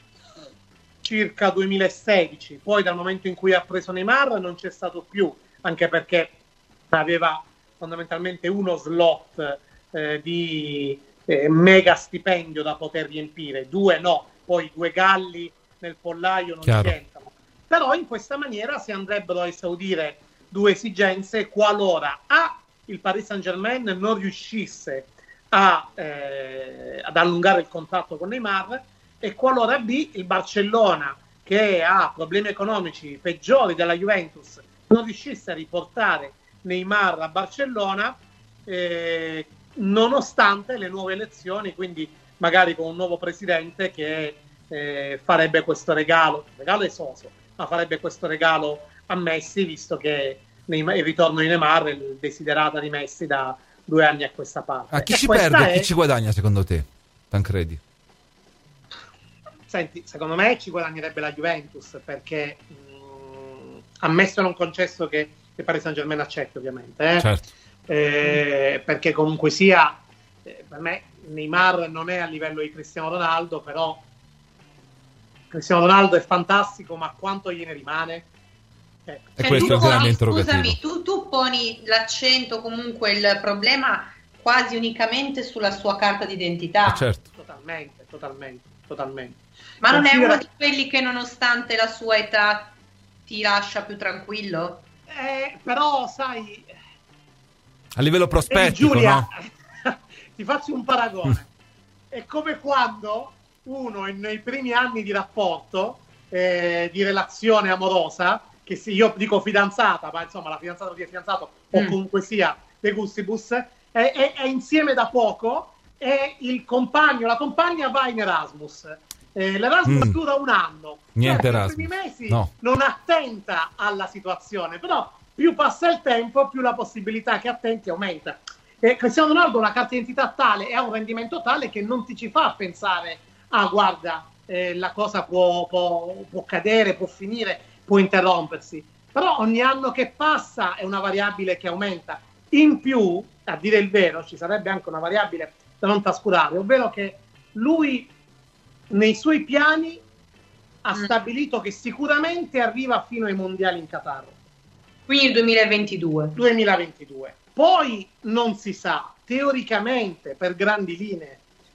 circa duemilasedici, poi dal momento in cui ha preso Neymar non c'è stato più, anche perché aveva fondamentalmente uno slot eh, di eh, mega stipendio da poter riempire, due no, poi due galli nel pollaio non Chiaro. ci entrano. Però in questa maniera si andrebbero a esaudire due esigenze qualora A, il Paris Saint-Germain non riuscisse a, eh, ad allungare il contratto con Neymar, e qualora B, il Barcellona, che ha problemi economici peggiori della Juventus, non riuscisse a riportare Neymar a Barcellona, eh, nonostante le nuove elezioni, quindi magari con un nuovo presidente che eh, farebbe questo regalo, regalo esoso, ma farebbe questo regalo a Messi, visto che Neymar, il ritorno di Neymar è il desiderata di Messi da due anni a questa parte. A chi e ci perde e è... chi ci guadagna secondo te, Tancredi? Senti, secondo me ci guadagnerebbe la Juventus, perché mh, ammesso non concesso che il Paris Saint-Germain accetti, ovviamente, eh? Certo. Eh, perché comunque sia, eh, per me Neymar non è a livello di Cristiano Ronaldo, però Cristiano Ronaldo è fantastico, ma quanto gliene rimane? Eh. E questo è il grande interrogativo. Scusami, tu, tu poni l'accento, comunque il problema quasi unicamente sulla sua carta d'identità. Eh, certo. Totalmente, totalmente, totalmente. Ma non Considera... è uno di quelli che nonostante la sua età ti lascia più tranquillo? Eh, però sai, a livello prospettico, Giulia, no? ti faccio un paragone. È come quando uno nei primi anni di rapporto, eh, di relazione amorosa, che se io dico fidanzata, ma insomma la fidanzata di fidanzato, mm. o comunque sia de gustibus, è, è, è insieme da poco e il compagno, la compagna va in Erasmus. Eh, L'Erasmus mm. dura un anno. Niente cioè, Erasmus. Nei primi mesi no. non attenta alla situazione, però più passa il tempo, più la possibilità che attenti aumenta. E Cristiano Ronaldo ha una carta d'identità tale e ha un rendimento tale che non ti ci fa pensare, ah guarda, eh, la cosa può, può, può cadere, può finire, può interrompersi. Però ogni anno che passa è una variabile che aumenta. In più, a dire il vero, ci sarebbe anche una variabile da non trascurare, ovvero che lui nei suoi piani ha mm. stabilito che sicuramente arriva fino ai mondiali in Qatar. Quindi il duemilaventidue. duemilaventidue. Poi non si sa, teoricamente, per grandi linee,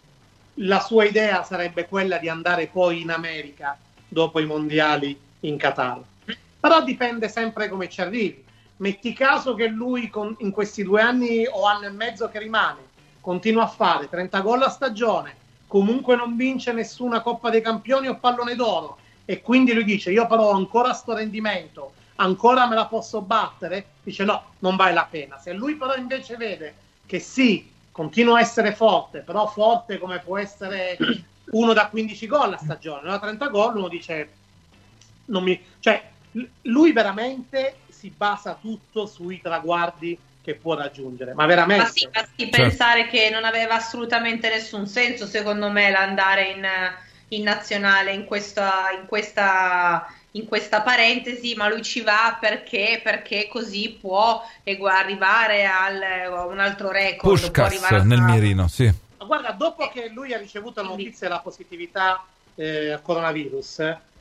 la sua idea sarebbe quella di andare poi in America dopo i mondiali in Qatar. Però dipende sempre come ci arrivi. Metti caso che lui con, in questi due anni o anno e mezzo che rimane continua a fare trenta gol a stagione, comunque non vince nessuna Coppa dei Campioni o Pallone d'Oro, e quindi lui dice io però ho ancora sto rendimento, ancora me la posso battere, dice no, non vale la pena. Se lui però invece vede che sì, continua a essere forte, però forte come può essere uno da quindici gol a stagione, uno da trenta gol, uno dice non mi... cioè lui veramente si basa tutto sui traguardi che può raggiungere, ma veramente. Ma sì, basti pensare che non aveva assolutamente nessun senso, secondo me, l'andare in, in nazionale in questa, in questa in questa parentesi, ma lui ci va perché perché così può arrivare al, a un altro record. Puskás nel mirino, sì. Ma guarda, dopo che lui ha ricevuto la notizia della positività eh, al coronavirus,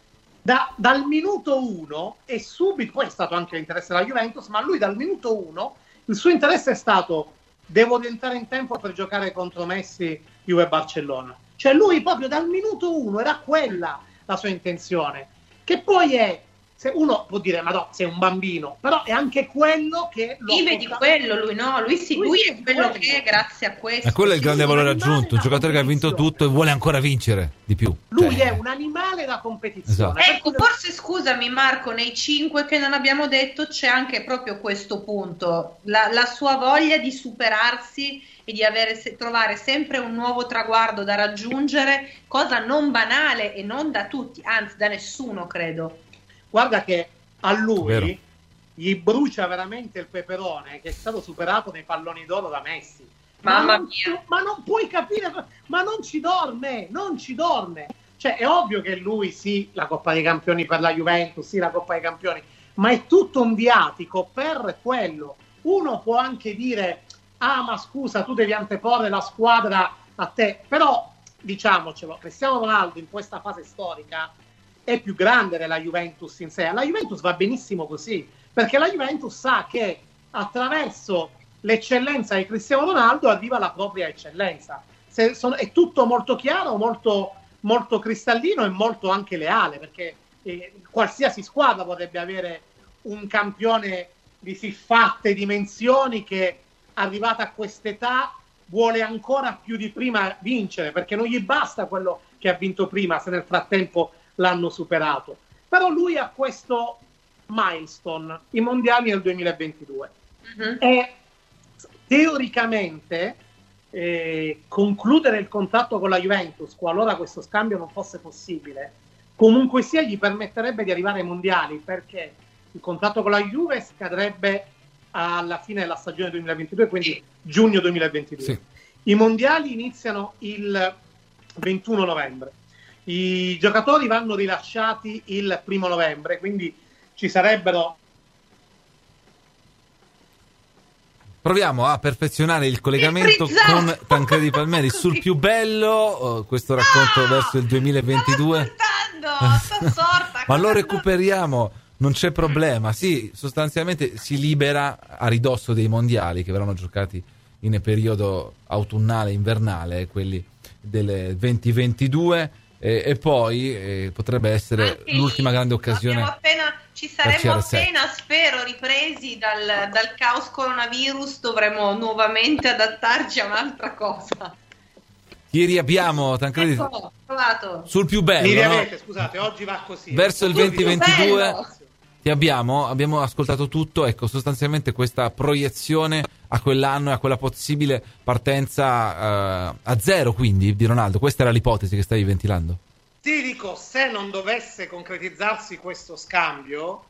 da, dal minuto uno e subito, poi è stato anche l'interesse della Juventus, ma lui dal minuto uno il suo interesse è stato: devo rientrare in tempo per giocare contro Messi, Juve e Barcellona. Cioè lui proprio dal minuto uno era quella la sua intenzione, che poi è, se uno può dire ma no, sei un bambino, però è anche quello che lo vive di quello lui, no? Lui, sì, lui, lui è quello quello che è grazie a questo. Ma quello è il grande sì, valore aggiunto, un giocatore che ha vinto tutto e vuole ancora vincere di più. Lui cioè... è un animale da competizione. Esatto. Ecco, forse scusami Marco, nei cinque che non abbiamo detto c'è anche proprio questo punto, la, la sua voglia di superarsi e di avere, se, trovare sempre un nuovo traguardo da raggiungere, cosa non banale e non da tutti, anzi da nessuno credo. Guarda che a lui Vero. gli brucia veramente il peperone, che è stato superato nei palloni d'oro da Messi. Mamma ma non, mia. Ma non puoi capire, ma non ci dorme, non ci dorme. Cioè è ovvio che lui sì, la Coppa dei Campioni per la Juventus, sì, la Coppa dei Campioni, ma è tutto un viatico per quello. Uno può anche dire, ah ma scusa, tu devi anteporre la squadra a te, però diciamocelo, Cristiano Ronaldo in questa fase storica è più grande della Juventus in sé. La Juventus va benissimo così, perché la Juventus sa che attraverso l'eccellenza di Cristiano Ronaldo arriva la propria eccellenza. Se sono, è tutto molto chiaro, molto, molto cristallino e molto anche leale, perché eh, qualsiasi squadra potrebbe avere un campione di siffatte dimensioni che, arrivata a quest'età, vuole ancora più di prima vincere, perché non gli basta quello che ha vinto prima se nel frattempo l'hanno superato. Però lui ha questo milestone, i mondiali nel duemilaventidue, uh-huh. e teoricamente eh, concludere il contratto con la Juventus, qualora questo scambio non fosse possibile, comunque sia gli permetterebbe di arrivare ai mondiali, perché il contratto con la Juve scadrebbe alla fine della stagione duemilaventidue, quindi giugno duemilaventidue. Sì. I mondiali iniziano il ventuno novembre. I giocatori vanno rilasciati il primo novembre, quindi ci sarebbero... Proviamo a perfezionare il collegamento con Tancredi Palmeri sul più bello, oh, questo racconto ah, verso il duemilaventidue. Sto sorta, ma lo recuperiamo, non c'è problema. Sì, sostanzialmente si libera a ridosso dei mondiali che verranno giocati in periodo autunnale, invernale, quelli del duemilaventidue. E, e poi eh, potrebbe essere anche l'ultima lì, grande occasione. Appena, ci saremo appena, spero, ripresi dal, dal caos coronavirus, dovremo nuovamente adattarci a un'altra cosa. Chi riabbiamo, Tancredi? Ecco, provato. Sul più bello, Mi riavete, no? Scusate, oggi va così. Verso il duemilaventidue ti abbiamo, abbiamo ascoltato tutto, ecco, sostanzialmente questa proiezione a quell'anno e a quella possibile partenza uh, a zero, quindi, di Ronaldo. Questa era l'ipotesi che stavi ventilando? Ti dico, se non dovesse concretizzarsi questo scambio,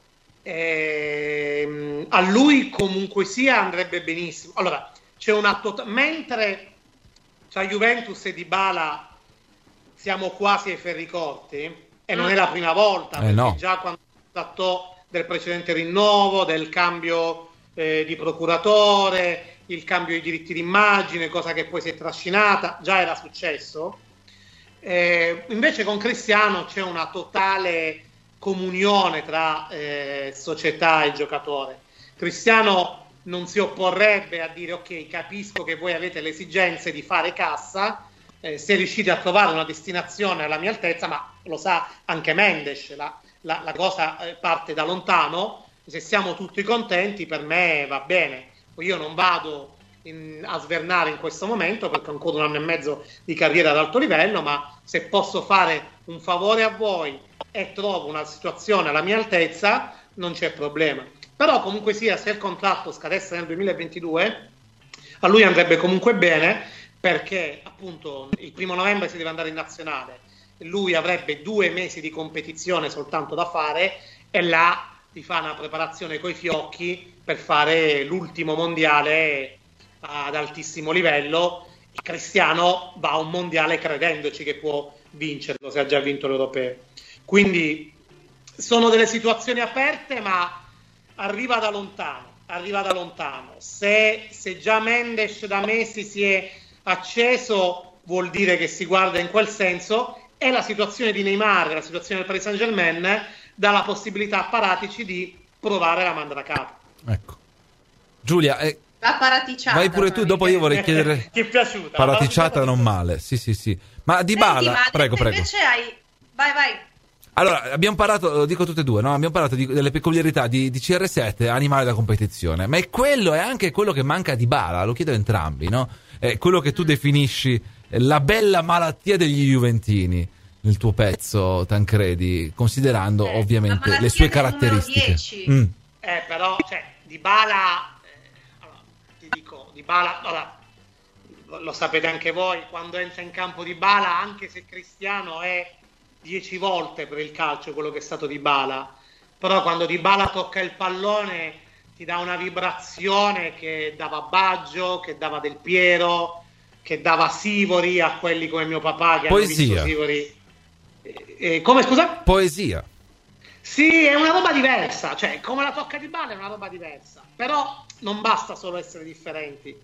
ehm, a lui comunque sia andrebbe benissimo. Allora, c'è una tot- mentre tra Juventus e Dybala siamo quasi ai ferri corti, e non è la prima volta, eh perché no. già quando si trattò del precedente rinnovo, del cambio eh, di procuratore, il cambio di diritti d'immagine, cosa che poi si è trascinata, già era successo. Eh, invece con Cristiano c'è una totale comunione tra eh, società e giocatore. Cristiano non si opporrebbe a dire ok, capisco che voi avete le esigenze di fare cassa, eh, se riuscite a trovare una destinazione alla mia altezza, ma lo sa anche Mendes, la, la, la cosa parte da lontano, se siamo tutti contenti per me va bene, io non vado in, a svernare in questo momento perché ho ancora un anno e mezzo di carriera ad alto livello, ma se posso fare un favore a voi e trovo una situazione alla mia altezza non c'è problema. Però comunque sia, se il contratto scadesse nel duemilaventidue, a lui andrebbe comunque bene, perché appunto il primo novembre si deve andare in nazionale, lui avrebbe due mesi di competizione soltanto da fare e là ti fa una preparazione coi fiocchi per fare l'ultimo mondiale ad altissimo livello, e Cristiano va a un mondiale credendoci che può vincerlo se ha già vinto l'Europeo. Quindi sono delle situazioni aperte, ma arriva da lontano, arriva da lontano. Se, se già Mendes da mesi si è acceso, vuol dire che si guarda in quel senso, e la situazione di Neymar, la situazione del Paris Saint-Germain dà la possibilità a Paratici di provare la mandracata. Ecco. Giulia, eh, la paraticciata. vai pure tu, dopo io vorrei chiedere. Ti è piaciuta? Paraticciata non male, sì sì sì. Ma Dybala, Senti, ma prego prego. Invece hai... Vai, vai. Allora, abbiamo parlato, lo dico tutte e due, no? Abbiamo parlato di, delle peculiarità di, di C R sette, animale da competizione, ma è quello, è anche quello che manca a Dybala, lo chiedo a entrambi, no? È quello che tu definisci la bella malattia degli juventini nel tuo pezzo, Tancredi, considerando eh, ovviamente le sue caratteristiche. Mm. Eh, però, cioè, Dybala, eh, allora, ti dico, Dybala, allora, lo sapete anche voi, quando entra in campo Dybala, anche se Cristiano è dieci volte per il calcio quello che è stato Dybala, però quando Dybala tocca il pallone ti dà una vibrazione che dava Baggio, che dava Del Piero, che dava Sivori a quelli come mio papà che Poesia. hanno visto Sivori. Eh, eh, come scusa? Poesia. Sì, è una roba diversa, cioè come la tocca Dybala è una roba diversa, però non basta solo essere differenti.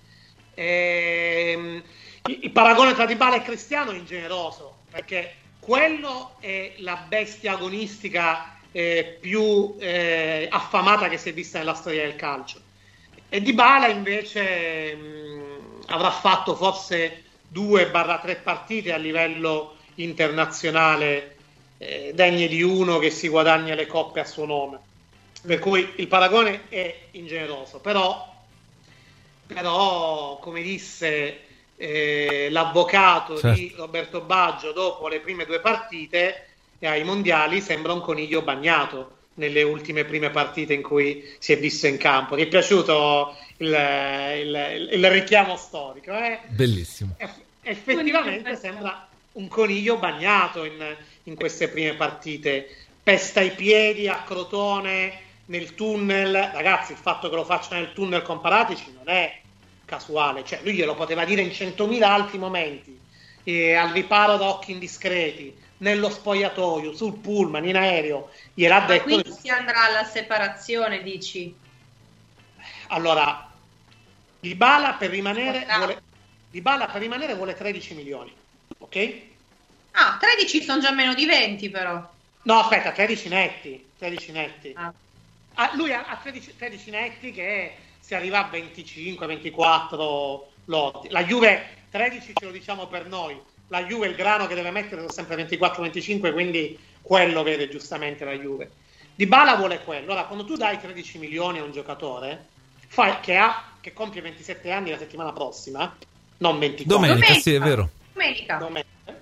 Ehm, il paragone tra Dybala e Cristiano è ingeneroso, perché quello è la bestia agonistica eh, più eh, affamata che si è vista nella storia del calcio, e Dybala invece mh, avrà fatto forse due tre partite a livello internazionale eh, degne di uno che si guadagna le coppe a suo nome, per cui il paragone è ingeneroso, però, però come disse Eh, l'avvocato certo. di Roberto Baggio dopo le prime due partite eh, ai mondiali, sembra un coniglio bagnato nelle ultime prime partite in cui si è visto in campo. Ti è piaciuto il, il, il richiamo storico? Eh? Bellissimo. Eff- effettivamente sembra un coniglio bagnato in, in queste prime partite, pesta i piedi a Crotone nel tunnel. Ragazzi, il fatto che lo faccia nel tunnel con Paratici non è casuale, cioè lui glielo poteva dire in centomila altri momenti, eh, al riparo da occhi indiscreti, nello spogliatoio, sul pullman, in aereo, gliel'ha Ma detto. quindi si andrà alla separazione, dici? Allora, Dybala per rimanere vuole, Dybala per rimanere vuole tredici milioni, ok? Ah, tredici sono già meno di venti però. No, aspetta, tredici netti, tredici netti. Ah. Ah, lui ha, ha tredici, tredici netti che è, si arriva a venticinque ventiquattro lotti. La Juve tredici ce lo diciamo per noi, la Juve il grano che deve mettere sono sempre ventiquattro venticinque, quindi quello vede giustamente la Juve. Dybala vuole quello. Allora, quando tu dai tredici milioni a un giocatore fai, che, ha, che compie ventisette anni la settimana prossima, non ventiquattro. Domenica, Domenica. sì, è vero. Domenica. Domenica.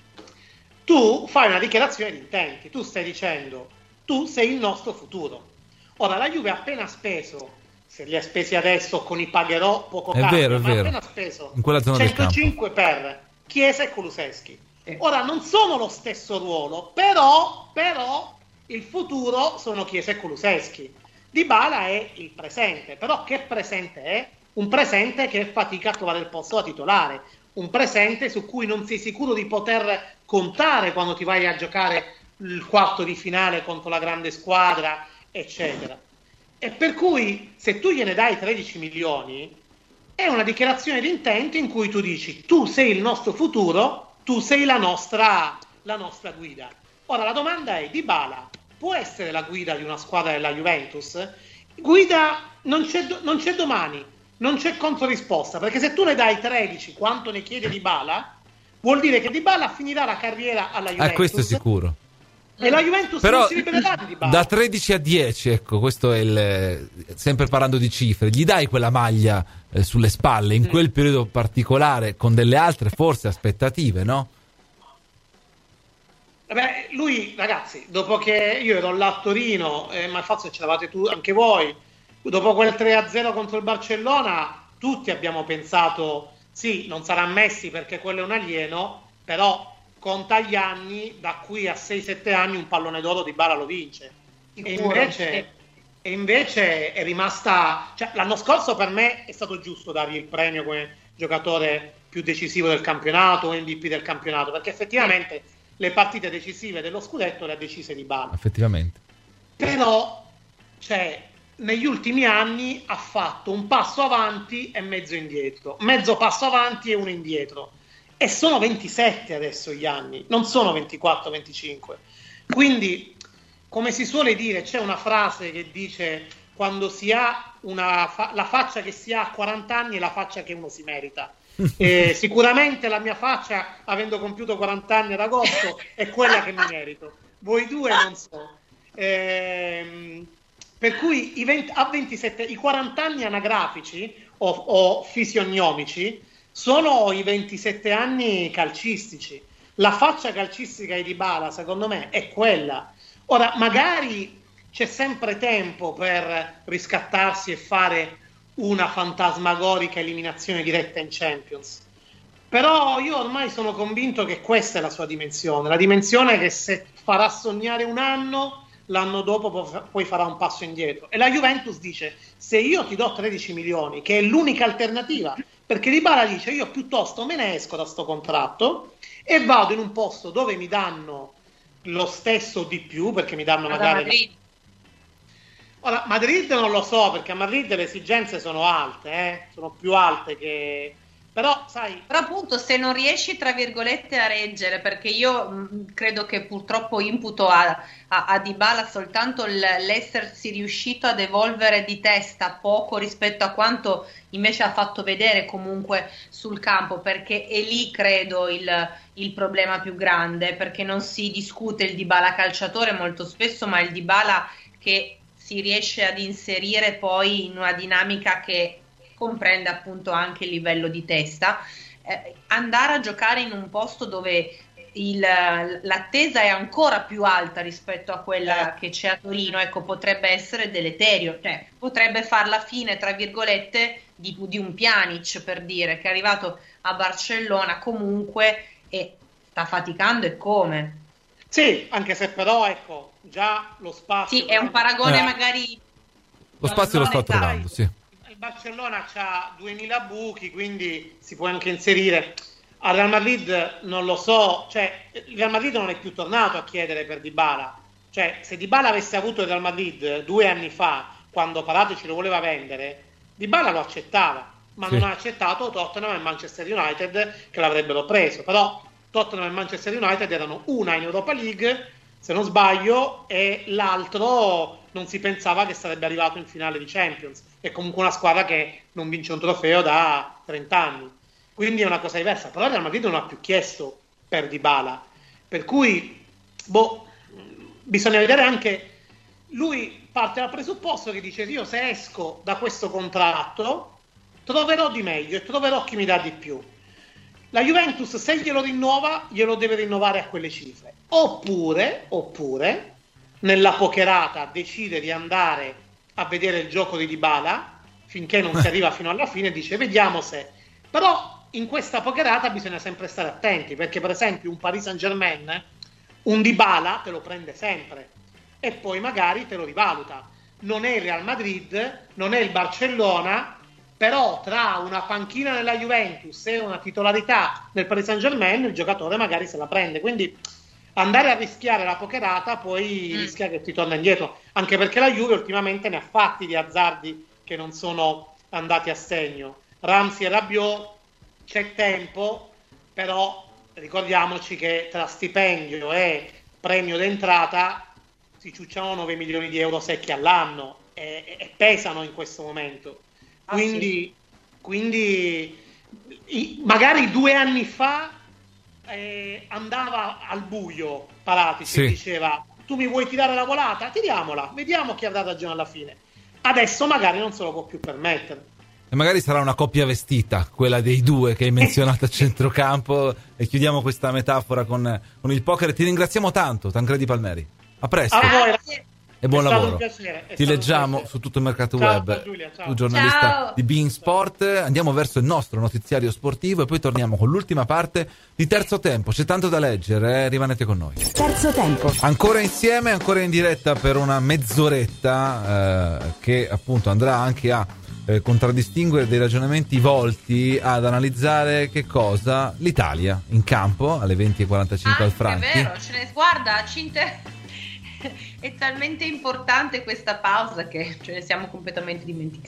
Tu fai una dichiarazione di intenti, tu stai dicendo tu sei il nostro futuro. Ora, la Juve ha appena speso, se li ha spesi adesso con i pagherò poco È caro, vero, è ma ha vero. appena speso In quella zona del centocinque per Chiesa e Kulusevski. Ora non sono lo stesso ruolo, però, però il futuro sono Chiesa e Kulusevski. Dybala è il presente, però che presente è? Un presente che fatica a trovare il posto da titolare, un presente su cui non sei sicuro di poter contare quando ti vai a giocare il quarto di finale contro la grande squadra, eccetera. E per cui se tu gliene dai tredici milioni è una dichiarazione di intento in cui tu dici tu sei il nostro futuro, tu sei la nostra, la nostra guida. Ora la domanda è: Dybala può essere la guida di una squadra della Juventus? Guida non c'è, non c'è domani, non c'è controrisposta, perché se tu ne dai tredici quanto ne chiede Dybala, vuol dire che Dybala finirà la carriera alla Juventus. Ah, questo è sicuro. E la Juventus Però non si libererà di Dybala. da tredici a dieci, ecco, questo è il, sempre parlando di cifre, gli dai quella maglia eh, sulle spalle in Mm. quel periodo particolare con delle altre forse aspettative, no? Beh, lui, ragazzi, dopo che io ero là a Torino, eh, ma forse c'eravate tu, anche voi, dopo quel tre a zero contro il Barcellona, tutti abbiamo pensato, sì, non sarà Messi perché quello è un alieno, però conta gli anni, da qui a sei sette anni un pallone d'oro Dybala lo vince. E invece, e invece è rimasta, cioè, l'anno scorso per me è stato giusto dargli il premio come giocatore più decisivo del campionato, M V P del campionato, perché effettivamente le partite decisive dello scudetto le ha decise Dybala. Effettivamente. Però, cioè, negli ultimi anni ha fatto un passo avanti e mezzo indietro, mezzo passo avanti e uno indietro. e sono ventisette adesso gli anni, non sono ventiquattro venticinque. Quindi, come si suole dire, c'è una frase che dice: quando si ha una fa- la faccia che si ha a quaranta anni è la faccia che uno si merita. E sicuramente la mia faccia, avendo compiuto quaranta anni ad agosto, è quella che mi merito. Voi due non so. Ehm, per cui i venti, a ventisette, i quaranta anni anagrafici o, o fisionomici sono i ventisette anni calcistici. La faccia calcistica di Dybala, secondo me, è quella. Ora, magari c'è sempre tempo per riscattarsi e fare una fantasmagorica eliminazione diretta in Champions, però io ormai sono convinto che questa è la sua dimensione, la dimensione che se farà sognare un anno, l'anno dopo poi farà un passo indietro. E la Juventus dice: se io ti do tredici milioni, che è l'unica alternativa, perché Dybala dice: io piuttosto me ne esco da sto contratto e vado in un posto dove mi danno lo stesso di più, perché mi danno magari... Ora, Madrid non lo so, perché a Madrid le esigenze sono alte, eh? Sono più alte che... Però, sai... Però appunto, se non riesci, tra virgolette, a reggere, perché io mh, credo che purtroppo imputo a, a, a Dybala soltanto l'essersi riuscito ad evolvere di testa poco rispetto a quanto invece ha fatto vedere comunque sul campo, perché è lì, credo, il, il problema più grande, perché non si discute il Dybala calciatore molto spesso, ma il Dybala che si riesce ad inserire poi in una dinamica che comprende appunto anche il livello di testa, eh, andare a giocare in un posto dove il, l'attesa è ancora più alta rispetto a quella che c'è a Torino, ecco, potrebbe essere deleterio, cioè potrebbe far la fine, tra virgolette, di, di un Pjanic, per dire, che è arrivato a Barcellona comunque e sta faticando, e come. Sì, anche se però, ecco, già lo spazio... Sì, è un paragone eh. magari... Lo spazio lo sto trovando, sì. Il Barcellona ha duemila buchi, quindi si può anche inserire. Al Real Madrid non lo so, cioè il Real Madrid non è più tornato a chiedere per Dybala. Cioè, se Dybala avesse avuto il Real Madrid due anni fa, quando Paratici lo voleva vendere, Dybala lo accettava, ma sì. non ha accettato Tottenham e Manchester United, che l'avrebbero preso. Però Tottenham e Manchester United erano una in Europa League, se non sbaglio, e l'altro non si pensava che sarebbe arrivato in finale di Champions. È comunque una squadra che non vince un trofeo da trenta anni, quindi è una cosa diversa. Però il Real Madrid non ha più chiesto per Dybala, per cui boh, bisogna vedere. Anche lui parte dal presupposto che dice: io se esco da questo contratto troverò di meglio e troverò chi mi dà di più. La Juventus, se glielo rinnova, glielo deve rinnovare a quelle cifre, oppure oppure nella pokerata decide di andare a vedere il gioco di Dybala finché non si arriva fino alla fine, dice vediamo se. Però in questa pokerata bisogna sempre stare attenti, perché per esempio un Paris Saint-Germain un Dybala te lo prende sempre e poi magari te lo rivaluta. Non è il Real Madrid, non è il Barcellona, però tra una panchina nella Juventus e una titolarità nel Paris Saint-Germain il giocatore magari se la prende. Quindi andare a rischiare la pokerata poi mm. rischia che ti torna indietro, anche perché la Juve ultimamente ne ha fatti di azzardi che non sono andati a segno. Ramsey e Rabiot, c'è tempo, però ricordiamoci che tra stipendio e premio d'entrata si ciucciano nove milioni di euro secchi all'anno e, e pesano in questo momento. Quindi, ah, sì. quindi i, magari due anni fa Eh, andava al buio Paratici, sì. diceva tu mi vuoi tirare la volata? Tiriamola, vediamo chi avrà ragione alla fine. Adesso magari non se lo può più permettere. E magari sarà una coppia vestita, quella dei due che hai menzionato a centrocampo. E chiudiamo questa metafora con, con il poker. Ti ringraziamo tanto, Tancredi Palmeri. A presto. A voi, grazie. E buon è lavoro. Piacere, Ti leggiamo su tutto il mercato ciao, web. Giulia, ciao. Tu giornalista ciao. di Bein Sport. Andiamo verso il nostro notiziario sportivo e poi torniamo con l'ultima parte di Terzo Tempo. C'è tanto da leggere, eh? Rimanete con noi. Terzo Tempo. Ancora insieme, ancora in diretta per una mezz'oretta eh, che appunto andrà anche a eh, contraddistinguere dei ragionamenti volti ad analizzare che cosa? L'Italia in campo alle venti e quarantacinque ah, al Franchi. È vero, ce ne, guarda, ci inter... è talmente importante questa pausa che ce ne siamo completamente dimenticati.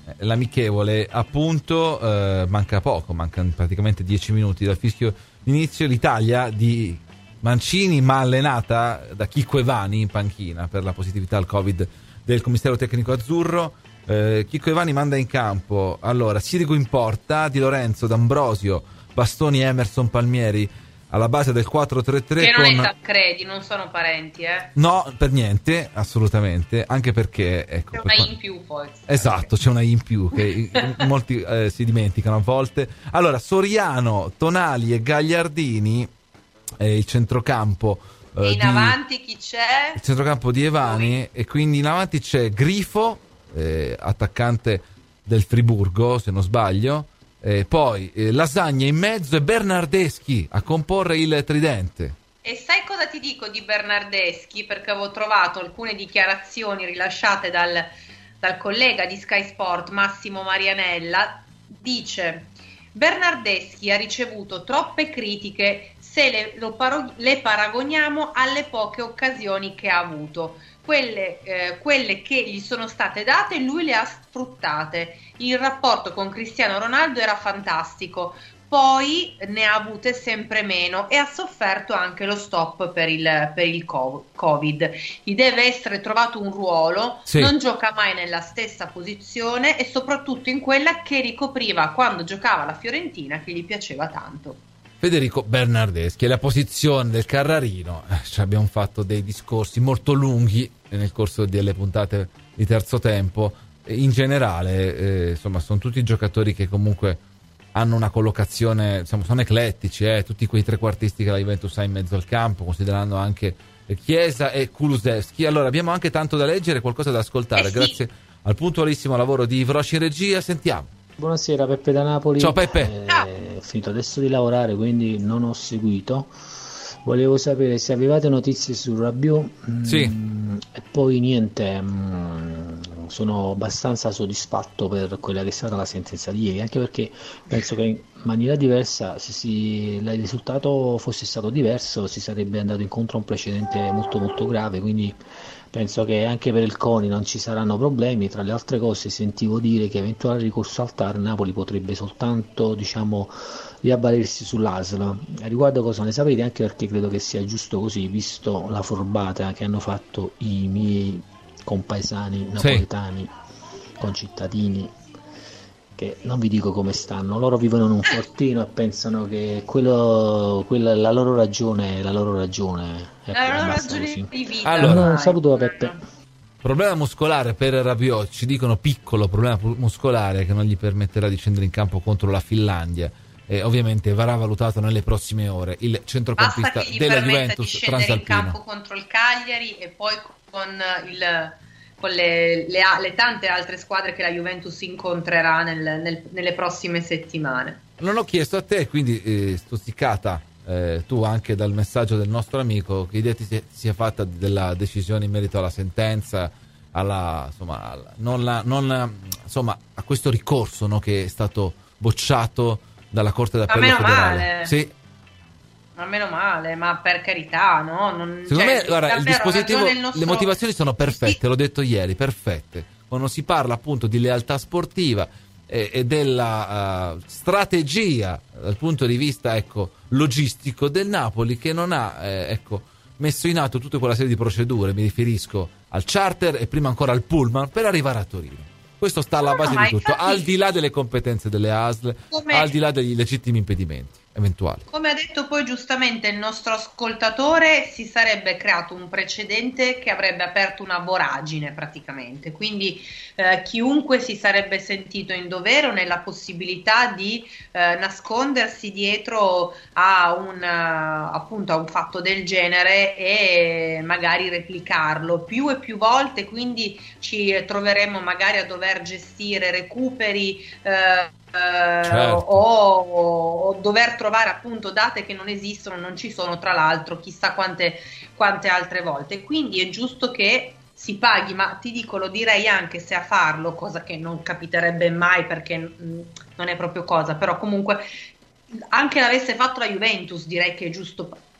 l'amichevole appunto, eh, manca poco, mancano praticamente dieci minuti dal fischio d'inizio. L'Italia di Mancini, ma allenata da Chicco Evani in panchina per la positività al Covid del commissario tecnico azzurro. eh, Chicco Evani manda in campo allora Sirigu in porta, Di Lorenzo, D'Ambrosio, Bastoni, Emerson, Palmieri alla base del quattro tre tre. Che non con... è Tancredi, non sono parenti, eh? No, per niente, assolutamente, anche perché ecco, c'è per una qua... I in più poi. Esatto, c'è una I in più che molti eh, si dimenticano a volte. Allora, Soriano, Tonali e Gagliardini, eh, il centrocampo eh, E in di... avanti chi c'è? il centrocampo di Evani. Lui. E quindi in avanti c'è Grifo, eh, attaccante del Friburgo se non sbaglio, eh, poi eh, Lasagna in mezzo e Bernardeschi a comporre il tridente. E sai cosa ti dico di Bernardeschi? Perché avevo trovato alcune dichiarazioni rilasciate dal, dal collega di Sky Sport Massimo Marianella. Dice: Bernardeschi ha ricevuto troppe critiche se le, lo paro- le paragoniamo alle poche occasioni che ha avuto. Quelle, eh, quelle che gli sono state date lui le ha sfruttate. Il rapporto con Cristiano Ronaldo era fantastico, poi ne ha avute sempre meno e ha sofferto anche lo stop per il, per il Covid. Gli deve essere trovato un ruolo, sì. Non gioca mai nella stessa posizione e soprattutto in quella che ricopriva quando giocava la Fiorentina, che gli piaceva tanto. Federico Bernardeschi e la posizione del Carrarino, eh, ci abbiamo fatto dei discorsi molto lunghi nel corso delle puntate di terzo tempo. In generale, eh, insomma, sono tutti giocatori che comunque hanno una collocazione, insomma, sono eclettici, eh, tutti quei trequartisti che la Juventus ha in mezzo al campo, considerando anche Chiesa e Kulusevski. Allora, abbiamo anche tanto da leggere, qualcosa da ascoltare, eh sì. grazie al puntualissimo lavoro di Vroci in regia. Sentiamo. Buonasera, Peppe da Napoli. Ciao Peppe. Eh, ho finito adesso di lavorare, quindi non ho seguito. Volevo sapere se avevate notizie su Rabiot. Sì. Mm, e poi niente, mm, sono abbastanza soddisfatto per quella che è stata la sentenza di ieri, anche perché penso che in maniera diversa, se si, il risultato fosse stato diverso, si sarebbe andato incontro a un precedente molto molto grave, quindi penso che anche per il CONI non ci saranno problemi. Tra le altre cose sentivo dire che eventuale ricorso al T A R Napoli potrebbe soltanto, diciamo, riavvalersi sull'A S L. A riguardo cosa ne sapete? Anche perché credo che sia giusto così, visto la furbata che hanno fatto i miei compaesani napoletani, sì. Concittadini, che non vi dico come stanno, loro vivono in un fortino e pensano che quello, quella, la loro ragione è la loro ragione. Ecco, la loro ragione così. Di vita. Allora, un saluto da Peppe. Problema muscolare per Rabiot, ci dicono piccolo problema muscolare che non gli permetterà di scendere in campo contro la Finlandia. E ovviamente verrà valutato nelle prossime ore. Il centrocampista della Juventus di scendere transalpino in campo contro il Cagliari e poi con, il, con le, le, le tante altre squadre che la Juventus incontrerà nel, nel, nelle prossime settimane. Non ho chiesto a te, quindi eh, stuzzicata eh, tu anche dal messaggio del nostro amico, che idea ti sia, sia fatta della decisione in merito alla sentenza, alla, insomma, alla, non la, non, insomma, a questo ricorso, no, che è stato bocciato dalla Corte d'Appello federale. Male. Sì. Ma meno male, ma per carità, no? Non, Secondo cioè, me, guarda, il dispositivo, il nostro... le motivazioni sono perfette, sì. L'ho detto ieri, perfette. Quando si parla appunto di lealtà sportiva e, e della uh, strategia dal punto di vista, ecco, logistico del Napoli, che non ha eh, ecco, messo in atto tutta quella serie di procedure, mi riferisco al charter e prima ancora al pullman per arrivare a Torino. Questo sta alla base no, di tutto, infatti, al di là delle competenze delle A S L, come, al di là degli legittimi impedimenti eventuali. Come ha detto poi giustamente il nostro ascoltatore, si sarebbe creato un precedente che avrebbe aperto una voragine praticamente, quindi eh, chiunque si sarebbe sentito in dovere o nella possibilità di eh, nascondersi dietro a un, uh, appunto a un fatto del genere e magari replicarlo più e più volte, quindi ci troveremo magari a dover gestire recuperi eh, certo. o, o dover trovare appunto date che non esistono, non ci sono, tra l'altro chissà quante, quante altre volte, quindi è giusto che si paghi, ma ti dico, lo direi anche se a farlo, cosa che non capiterebbe mai perché mh, non è proprio cosa, però comunque anche l'avesse fatto la Juventus direi che è giusto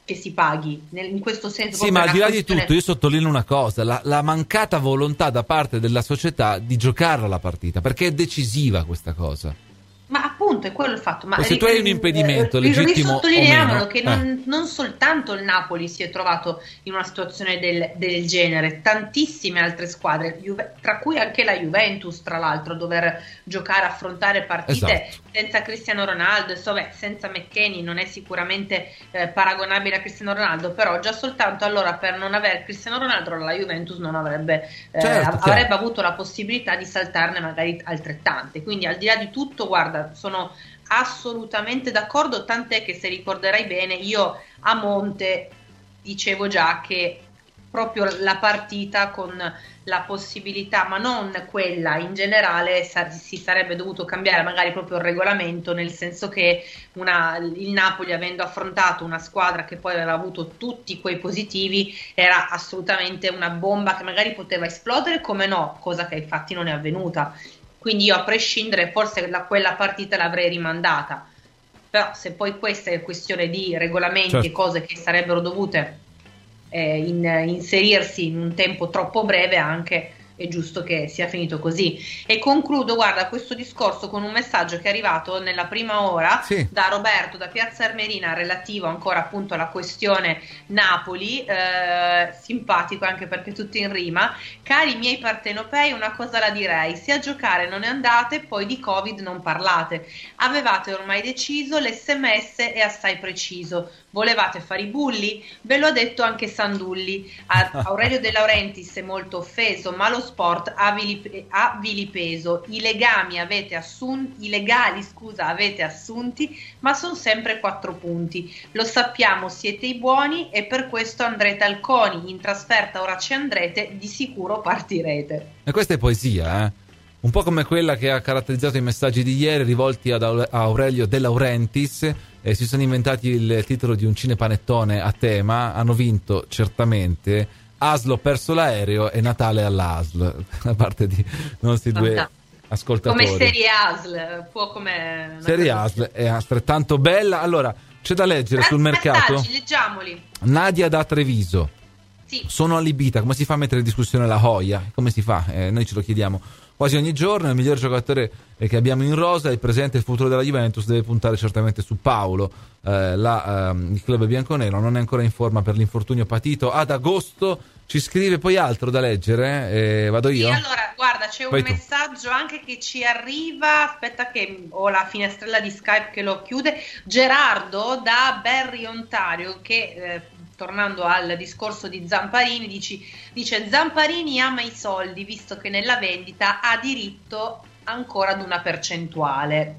che si paghi, nel, in questo senso. Sì, ma al di là di tutto io sottolineo una cosa, la, la mancata volontà da parte della società di giocare la partita, perché è decisiva questa cosa. Ma appunto è quello il fatto. Ma se tu hai un impedimento legittimo risottolineiamolo che eh. non, non soltanto il Napoli si è trovato in una situazione del, del genere, tantissime altre squadre, Juve, tra cui anche la Juventus, tra l'altro, dover giocare, affrontare partite esatto. senza Cristiano Ronaldo, insomma, senza McKennie, non è sicuramente eh, paragonabile a Cristiano Ronaldo, però già soltanto allora per non avere Cristiano Ronaldo la Juventus non avrebbe eh, certo, avrebbe certo. avuto la possibilità di saltarne magari altrettante. Quindi al di là di tutto, guarda, sono assolutamente d'accordo, tant'è che se ricorderai bene io a monte dicevo già che proprio la partita con la possibilità, ma non quella in generale, sa- si sarebbe dovuto cambiare magari proprio il regolamento, nel senso che una, il Napoli, avendo affrontato una squadra che poi aveva avuto tutti quei positivi, era assolutamente una bomba che magari poteva esplodere, come no, cosa che infatti non è avvenuta. Quindi io a prescindere forse la, quella partita l'avrei rimandata, però se poi questa è questione di regolamenti certo. e cose che sarebbero dovute eh, in, inserirsi in un tempo troppo breve, anche è giusto che sia finito così. E concludo, guarda, questo discorso con un messaggio che è arrivato nella prima ora sì. da Roberto da Piazza Armerina, relativo ancora appunto alla questione Napoli, eh, simpatico anche perché tutto in rima. Cari miei partenopei, una cosa la direi: se a giocare non ne andate, poi di Covid non parlate. Avevate ormai deciso, l'esse emme esse è assai preciso. Volevate fare i bulli? Ve lo ha detto anche Sandulli. Aurelio De Laurentiis è molto offeso, ma lo sport ha, vilip- ha vilipeso. I legami avete assunti, i legali scusa avete assunti, ma sono sempre quattro punti. Lo sappiamo, siete i buoni e per questo andrete al CONI. In trasferta ora ci andrete, di sicuro partirete. E questa è poesia, eh? Un po' come quella che ha caratterizzato i messaggi di ieri rivolti ad Aurelio De Laurentiis. Eh, si sono inventati il titolo di un cinepanettone a tema, hanno vinto certamente, A S L ho perso l'aereo e Natale all'A S L, da parte di nostri due ascoltatori. Come serie A S L, può come... Serie A S L è altrettanto bella. Allora, c'è da leggere As- sul mercato. Messaggi, leggiamoli. Nadia da Treviso. Sì. Sono allibita, come si fa a mettere in discussione la Hoia? Come si fa? Eh, noi ce lo chiediamo quasi ogni giorno. Il miglior giocatore che abbiamo in rosa, il presente e il futuro della Juventus, deve puntare certamente su Paolo. Eh, la, ehm, il club bianconero non è ancora in forma per l'infortunio patito ad agosto. Ci scrive poi altro da leggere, eh, vado io? Sì, allora, guarda, c'è Vai un tu. messaggio anche che ci arriva, aspetta che ho la finestrella di Skype che lo chiude. Gerardo da Barry, Ontario, che... Eh, tornando al discorso di Zamparini, dici, dice Zamparini ama i soldi, visto che nella vendita ha diritto ancora ad una percentuale.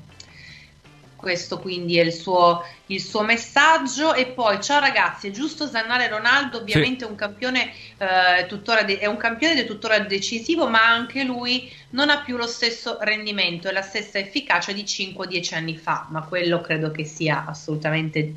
Questo quindi è il suo, il suo messaggio. E poi, ciao ragazzi, è giusto osannare Ronaldo, ovviamente sì. un campione eh, tuttora de- è un campione ed è tuttora decisivo, ma anche lui non ha più lo stesso rendimento e la stessa efficacia di cinque dieci anni fa, ma quello credo che sia assolutamente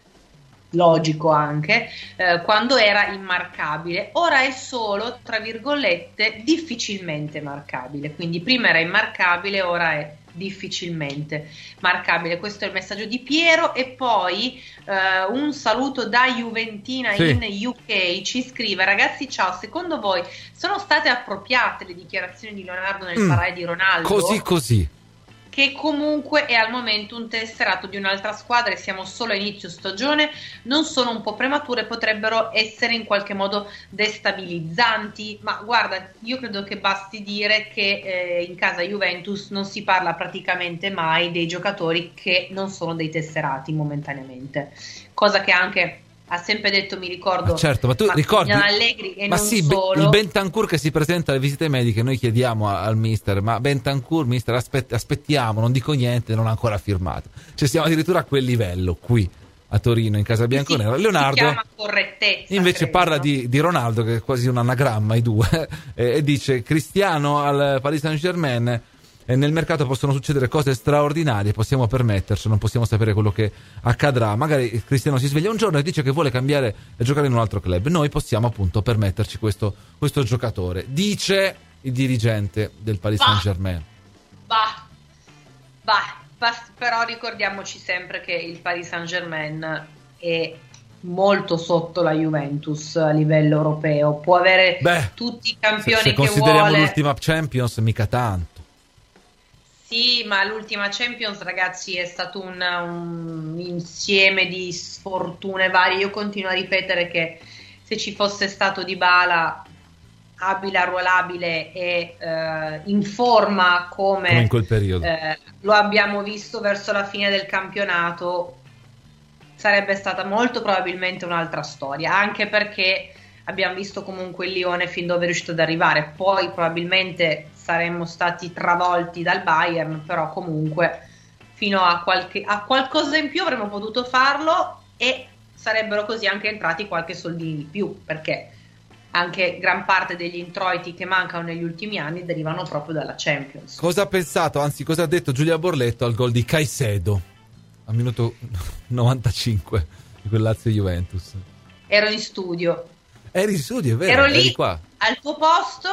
logico anche, eh, quando era immarcabile. Ora è solo, tra virgolette, difficilmente marcabile, quindi prima era immarcabile, ora è difficilmente marcabile. Questo è il messaggio di Piero. E poi eh, un saluto da Juventina sì. in U K, ci scrive: ragazzi ciao, secondo voi sono state appropriate le dichiarazioni di Leonardo nel mm, parlare di Ronaldo? Così così che comunque è al momento un tesserato di un'altra squadra e siamo solo a inizio stagione, non sono un po' premature, potrebbero essere in qualche modo destabilizzanti. Ma guarda, io credo che basti dire che eh, in casa Juventus non si parla praticamente mai dei giocatori che non sono dei tesserati momentaneamente, cosa che anche ha sempre detto, mi ricordo, ma certo, ma tu ricordi Allegri e ma non sì, solo. Il Bentancur che si presenta alle visite mediche, noi chiediamo al mister, ma Bentancur, mister, aspett- aspettiamo, non dico niente, non ha ancora firmato. Cioè siamo addirittura a quel livello qui a Torino, in casa bianconera. Si, Leonardo si chiama correttezza, invece credo. parla di, di Ronaldo, che è quasi un anagramma i due, e, e dice Cristiano al Paris Saint-Germain. E nel mercato possono succedere cose straordinarie, possiamo permetterci, non possiamo sapere quello che accadrà. Magari Cristiano si sveglia un giorno e dice che vuole cambiare e giocare in un altro club. Noi possiamo appunto permetterci questo, questo giocatore, dice il dirigente del Paris bah, Saint-Germain. Bah, bah, bah, però ricordiamoci sempre che il Paris Saint-Germain è molto sotto la Juventus a livello europeo, può avere Beh, tutti i campioni se, se che consideriamo vuole. l'ultima Champions, mica tanto. Sì, ma l'ultima Champions, ragazzi, è stato un, un insieme di sfortune varie. Io continuo a ripetere che se ci fosse stato Dybala abile, arruolabile e eh, in forma come, come in quel periodo, eh, lo abbiamo visto verso la fine del campionato, sarebbe stata molto probabilmente un'altra storia, anche perché abbiamo visto comunque il Lione fin dove è riuscito ad arrivare. Poi probabilmente saremmo stati travolti dal Bayern, però comunque fino a, qualche, a qualcosa in più avremmo potuto farlo, e sarebbero così anche entrati qualche soldino di più, perché anche gran parte degli introiti che mancano negli ultimi anni derivano proprio dalla Champions. cosa ha pensato, anzi cosa ha detto Giulia Borletto al gol di Caicedo al minuto novantacinque di quel Lazio-Juventus? Ero in studio. Eri in studio, è vero, Ero lì eri qua. al tuo posto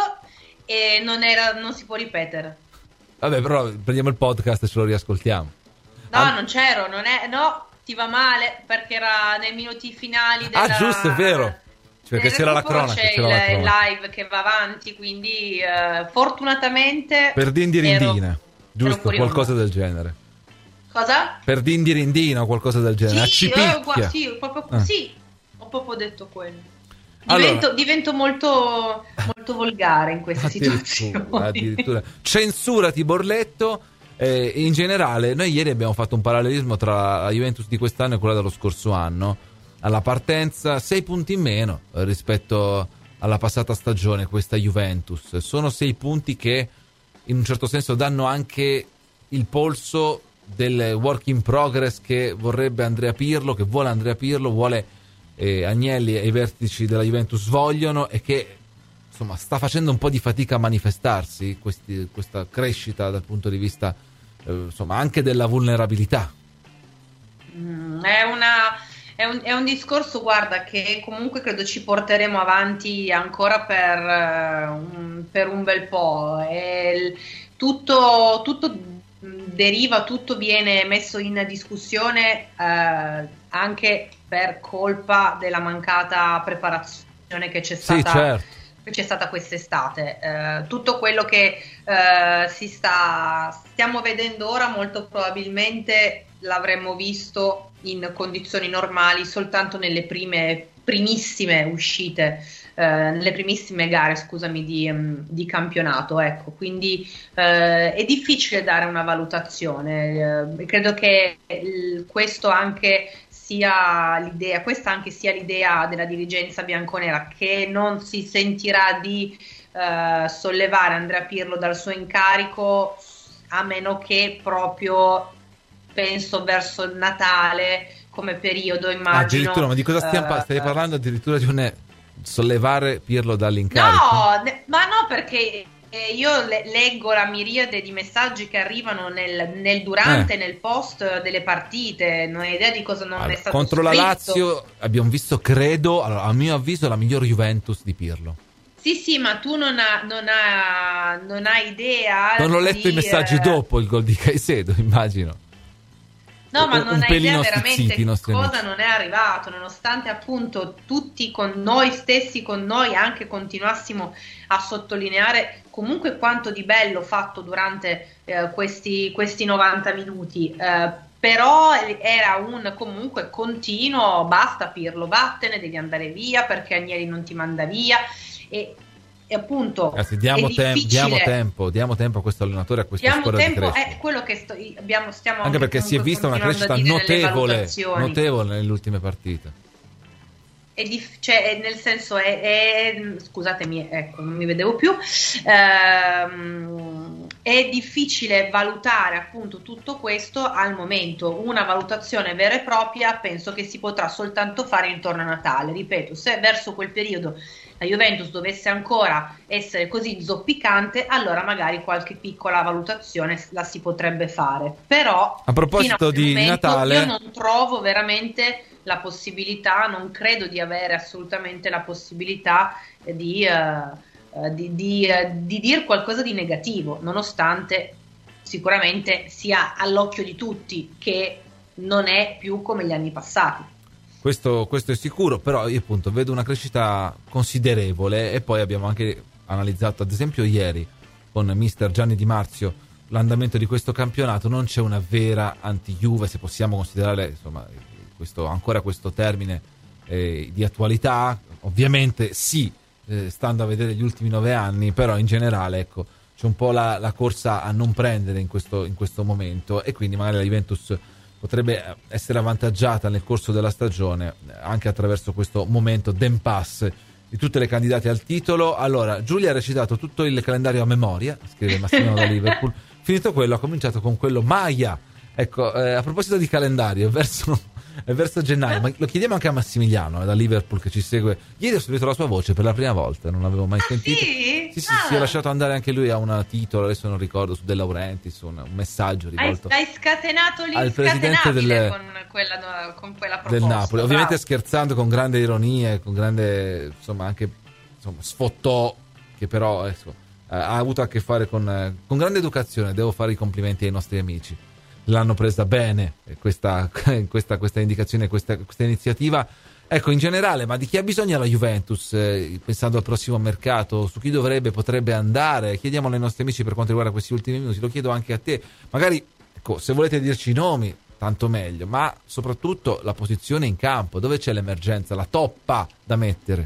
e non, era, non si può ripetere. Vabbè, però prendiamo il podcast e ce lo riascoltiamo. No, Ah, non c'ero, non è, no, ti va male perché era nei minuti finali della... ah, giusto, è vero. Cioè, perché nel c'era la recupero cronaca, c'è c'era la il, il cronaca. live che va avanti, quindi eh, fortunatamente Per dindirindina, ero- giusto, fuori qualcosa onda. del genere. Cosa? Per dindirindina o qualcosa del genere. Sì, A eh, gua- cipicchia. sì, proprio, Ah. sì, ho proprio detto quello. Allora. Divento, divento molto, molto volgare in queste Addirittura, situazioni. addirittura. Censurati Borletto. Eh, in generale, noi ieri abbiamo fatto un parallelismo tra la Juventus di quest'anno e quella dello scorso anno. Alla partenza, sei punti in meno eh, rispetto alla passata stagione. Questa Juventus sono sei punti che in un certo senso danno anche il polso del work in progress che vorrebbe Andrea Pirlo, che vuole Andrea Pirlo, vuole eh, Agnelli e i vertici della Juventus vogliono, e che insomma sta facendo un po' di fatica a manifestarsi questi, questa crescita dal punto di vista eh, insomma anche della vulnerabilità. Mm, è una è un, è un discorso, guarda, che comunque credo ci porteremo avanti ancora per, eh, un, per un bel po'. E il- tutto, tutto deriva, tutto viene messo in discussione eh, anche per colpa della mancata preparazione che c'è Sì, stata certo. che c'è stata quest'estate. Eh, tutto quello che eh, si sta stiamo vedendo ora molto probabilmente l'avremmo visto in condizioni normali soltanto nelle prime primissime uscite, eh, nelle primissime gare, scusami, di, um, di campionato, ecco. Quindi eh, è difficile dare una valutazione. Eh, credo che il- questo anche sia l'idea, questa anche sia l'idea della dirigenza bianconera, che non si sentirà di eh, sollevare Andrea Pirlo dal suo incarico, a meno che proprio, penso, verso il Natale come periodo, immagino. Addirittura, ma di cosa stiamo pa- eh, stai parlando? Addirittura di un sollevare Pirlo dall'incarico? No, ne- ma no, perché eh, io le- leggo la miriade di messaggi che arrivano nel, nel durante e Eh. nel post delle partite, non ho idea di cosa non Allora, è stato contro la scritto. Lazio abbiamo visto, credo, allora, a mio avviso, la miglior Juventus di Pirlo. Sì, sì, ma tu non, ha, non, ha, non hai idea. Non ho letto di, i messaggi eh, dopo il gol di Caicedo, immagino. No, ma un non hai idea pelino veramente stizziti i nostri cosa amici. non è arrivato, nonostante appunto tutti con noi stessi, con noi anche continuassimo a sottolineare comunque quanto di bello fatto durante eh, questi, questi novanta minuti. Eh, però era un comunque continuo, basta Pirlo, vattene, devi andare via perché Agnelli non ti manda via, e, e appunto Ragazzi, diamo, è tem- difficile. diamo tempo, diamo tempo a questo allenatore, a questa Diamo squadra di tempo, crescita. è quello che sto, abbiamo, stiamo Anche perché si è comunque vista una continuando crescita a dire nelle notevole, valutazioni. notevole nelle ultime partite. È dif- cioè, è nel senso è, è scusatemi, ecco, non mi vedevo più. Ehm, è difficile valutare appunto tutto questo al momento. Una valutazione vera e propria penso che si potrà soltanto fare intorno a Natale. Ripeto, se verso quel periodo la Juventus dovesse ancora essere così zoppicante, allora magari qualche piccola valutazione la si potrebbe fare. Però A proposito fino a quel di momento Natale- io non trovo veramente la possibilità, non credo di avere assolutamente la possibilità di, eh, eh, di, di, eh, di dire qualcosa di negativo, nonostante sicuramente sia all'occhio di tutti che non è più come gli anni passati. questo, questo è sicuro, però io appunto vedo una crescita considerevole. E poi abbiamo anche analizzato, ad esempio ieri con mister Gianni Di Marzio, l'andamento di questo campionato. Non c'è una vera anti-Juve, se possiamo considerare insomma questo, ancora questo termine eh, di attualità. Ovviamente sì, eh, stando a vedere gli ultimi nove anni, però in generale ecco c'è un po' la, la corsa a non prendere in questo, in questo momento, e quindi magari la Juventus potrebbe essere avvantaggiata nel corso della stagione anche attraverso questo momento d'impasse di tutte le candidate al titolo. Allora, Giulia ha recitato tutto il calendario a memoria, scrive Massimiliano da Liverpool. Finito quello, ha cominciato con quello Maia. Ecco, eh, a proposito di calendario, verso, verso gennaio, ma lo chiediamo anche a Massimiliano, eh, da Liverpool, che ci segue. Ieri ho sentito la sua voce per la prima volta, non l'avevo mai ah, sentito. Sì? Sì, sì, ah. si è lasciato andare anche lui a un titolo, adesso non ricordo, su De Laurentiis, un, un messaggio rivolto hai, hai scatenato al presidente del, con, quella, con quella proposta del Napoli, bravo. Ovviamente scherzando, con grande ironia, con grande, insomma, anche insomma, sfottò, che però ecco, ha avuto a che fare con, con grande educazione. Devo fare i complimenti ai nostri amici, l'hanno presa bene questa, questa, questa indicazione, questa, questa iniziativa. Ecco, in generale, ma di chi ha bisogno la Juventus, eh, pensando al prossimo mercato, su chi dovrebbe, potrebbe andare? Chiediamolo ai nostri amici per quanto riguarda questi ultimi minuti, lo chiedo anche a te. Magari, ecco, se volete dirci i nomi, tanto meglio, ma soprattutto la posizione in campo, dove c'è l'emergenza, la toppa da mettere?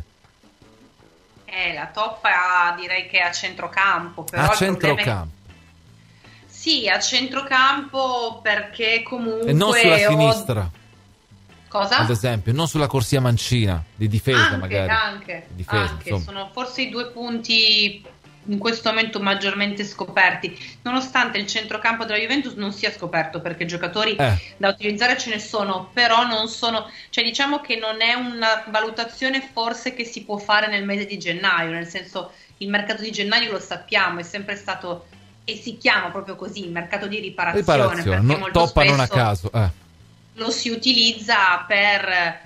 Eh, la toppa direi che è a centrocampo. Però a il centrocampo? è... Sì, a centrocampo, perché comunque... E non sulla sinistra? Cosa? Ad esempio, non sulla corsia mancina, di difesa anche, magari. Anche, di difesa, anche. Sono forse i due punti in questo momento maggiormente scoperti, nonostante il centrocampo della Juventus non sia scoperto, perché giocatori eh. da utilizzare ce ne sono, però non sono, cioè diciamo che non è una valutazione forse che si può fare nel mese di gennaio, nel senso, il mercato di gennaio lo sappiamo, è sempre stato, e si chiama proprio così, il mercato di riparazione, riparazione perché no, molto toppa spesso non a caso eh. lo si utilizza per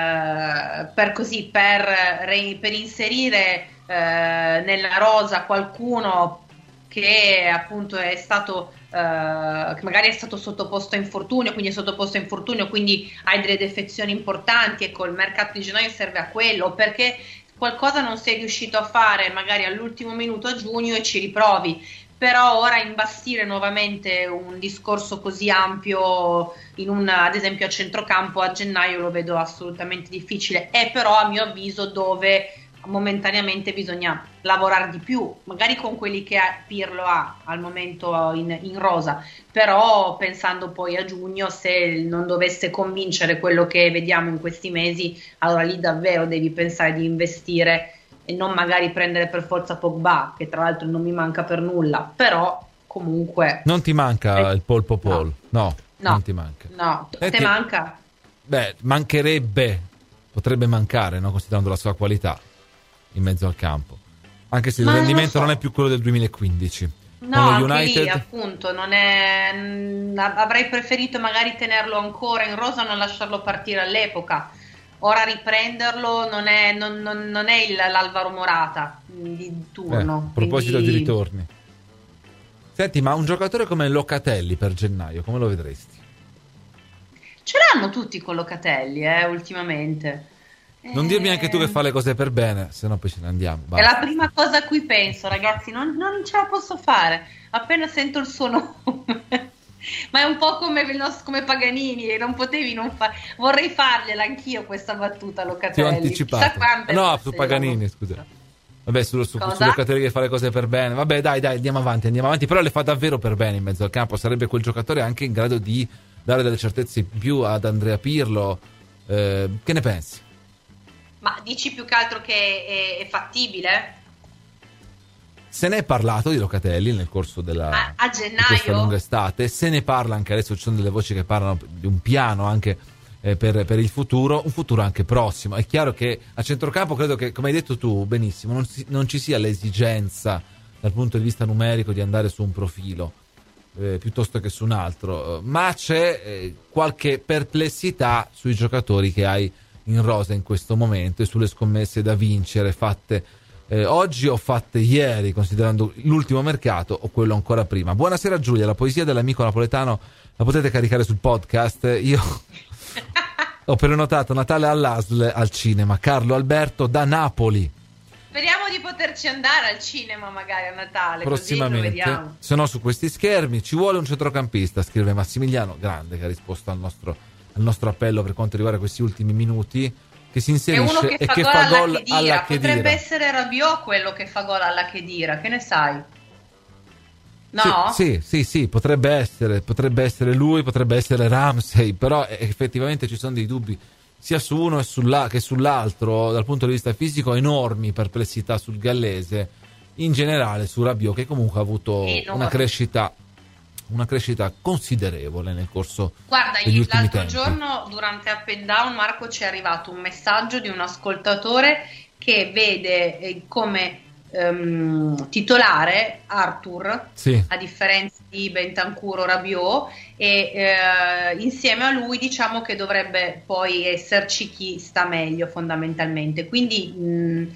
Uh, per così per, re, per inserire uh, nella rosa qualcuno che appunto è stato uh, che magari è stato sottoposto a infortunio, quindi è sottoposto a infortunio, quindi hai delle defezioni importanti. Ecco, il mercato di gennaio serve a quello, perché qualcosa non sei riuscito a fare magari all'ultimo minuto a giugno e ci riprovi. Però ora imbastire nuovamente un discorso così ampio in un, ad esempio a centrocampo a gennaio lo vedo assolutamente difficile. È però a mio avviso dove momentaneamente bisogna lavorare di più, magari con quelli che Pirlo ha al momento in, in rosa, però pensando poi a giugno, se non dovesse convincere quello che vediamo in questi mesi, allora lì davvero devi pensare di investire e non magari prendere per forza Pogba, che tra l'altro non mi manca per nulla, però comunque... Non ti manca eh, il polpo Paul? No, no, no, non ti manca. No, eh, te ti... manca? Beh, mancherebbe, potrebbe mancare, no? Considerando la sua qualità in mezzo al campo. Anche se il Ma rendimento non, so. non è più quello del duemilaquindici. No, Con anche lo United... lì appunto non è... avrei preferito magari tenerlo ancora in rosa, non lasciarlo partire all'epoca. Ora riprenderlo non è, non, non, non è il, l'Alvaro Morata di turno. Eh, a proposito quindi... di ritorni. Senti, ma un giocatore come Locatelli per gennaio, come lo vedresti? Ce l'hanno tutti con Locatelli, eh, ultimamente. Non eh... dirmi anche tu che fa le cose per bene, se no poi ce ne andiamo. Basta. È la prima cosa a cui penso, ragazzi, non, non ce la posso fare. Appena sento il suo nome... Ma è un po' come, il nostro, come Paganini, e non potevi non fare. Vorrei fargliela anch'io questa battuta, Locatelli. Ti ho anticipato. No, su Paganini, no. Scusa. Vabbè, su, su, su Locatelli che fa le cose per bene. Vabbè, dai, dai, andiamo avanti, andiamo avanti. Però le fa davvero per bene in mezzo al campo. Sarebbe quel giocatore anche in grado di dare delle certezze in più ad Andrea Pirlo. Eh, che ne pensi? Ma dici più che altro che è, è fattibile? Se ne è parlato di Locatelli nel corso della a, a gennaio? di questa lunga estate, se ne parla anche adesso, ci sono delle voci che parlano di un piano anche eh, per, per il futuro, un futuro anche prossimo. È chiaro che a centrocampo credo che, come hai detto tu benissimo, non, si, non ci sia l'esigenza dal punto di vista numerico di andare su un profilo eh, piuttosto che su un altro, ma c'è eh, qualche perplessità sui giocatori che hai in rosa in questo momento e sulle scommesse da vincere fatte Eh, oggi o fatte ieri, considerando l'ultimo mercato o quello ancora prima. Buonasera Giulia, la poesia dell'amico napoletano la potete caricare sul podcast. Io Ho prenotato Natale all'A S L al cinema. Carlo Alberto da Napoli. Speriamo di poterci andare al cinema magari a Natale, Prossimamente, così lo vediamo. se no su questi schermi ci vuole un centrocampista, scrive Massimiliano Grande, che ha risposto al nostro, al nostro appello per quanto riguarda questi ultimi minuti, che si inserisce è uno che e fa che gol fa alla gol Khedira. alla Potrebbe Khedira. essere Rabiot quello che fa gol alla Khedira, che ne sai? No? Sì, sì, sì, sì, potrebbe essere, potrebbe essere lui, potrebbe essere Ramsey, però effettivamente ci sono dei dubbi sia su uno e sulla, che sull'altro dal punto di vista fisico, enormi perplessità sul gallese, in generale su Rabiot, che comunque ha avuto Enorme. una crescita una crescita considerevole nel corso Guarda, degli io, ultimi l'altro tempi. giorno durante Up and Down, Marco, ci è arrivato un messaggio di un ascoltatore che vede eh, come ehm, titolare Arthur, Sì. a differenza di Bentancur o Rabiot, e eh, insieme a lui diciamo che dovrebbe poi esserci chi sta meglio fondamentalmente, quindi mh,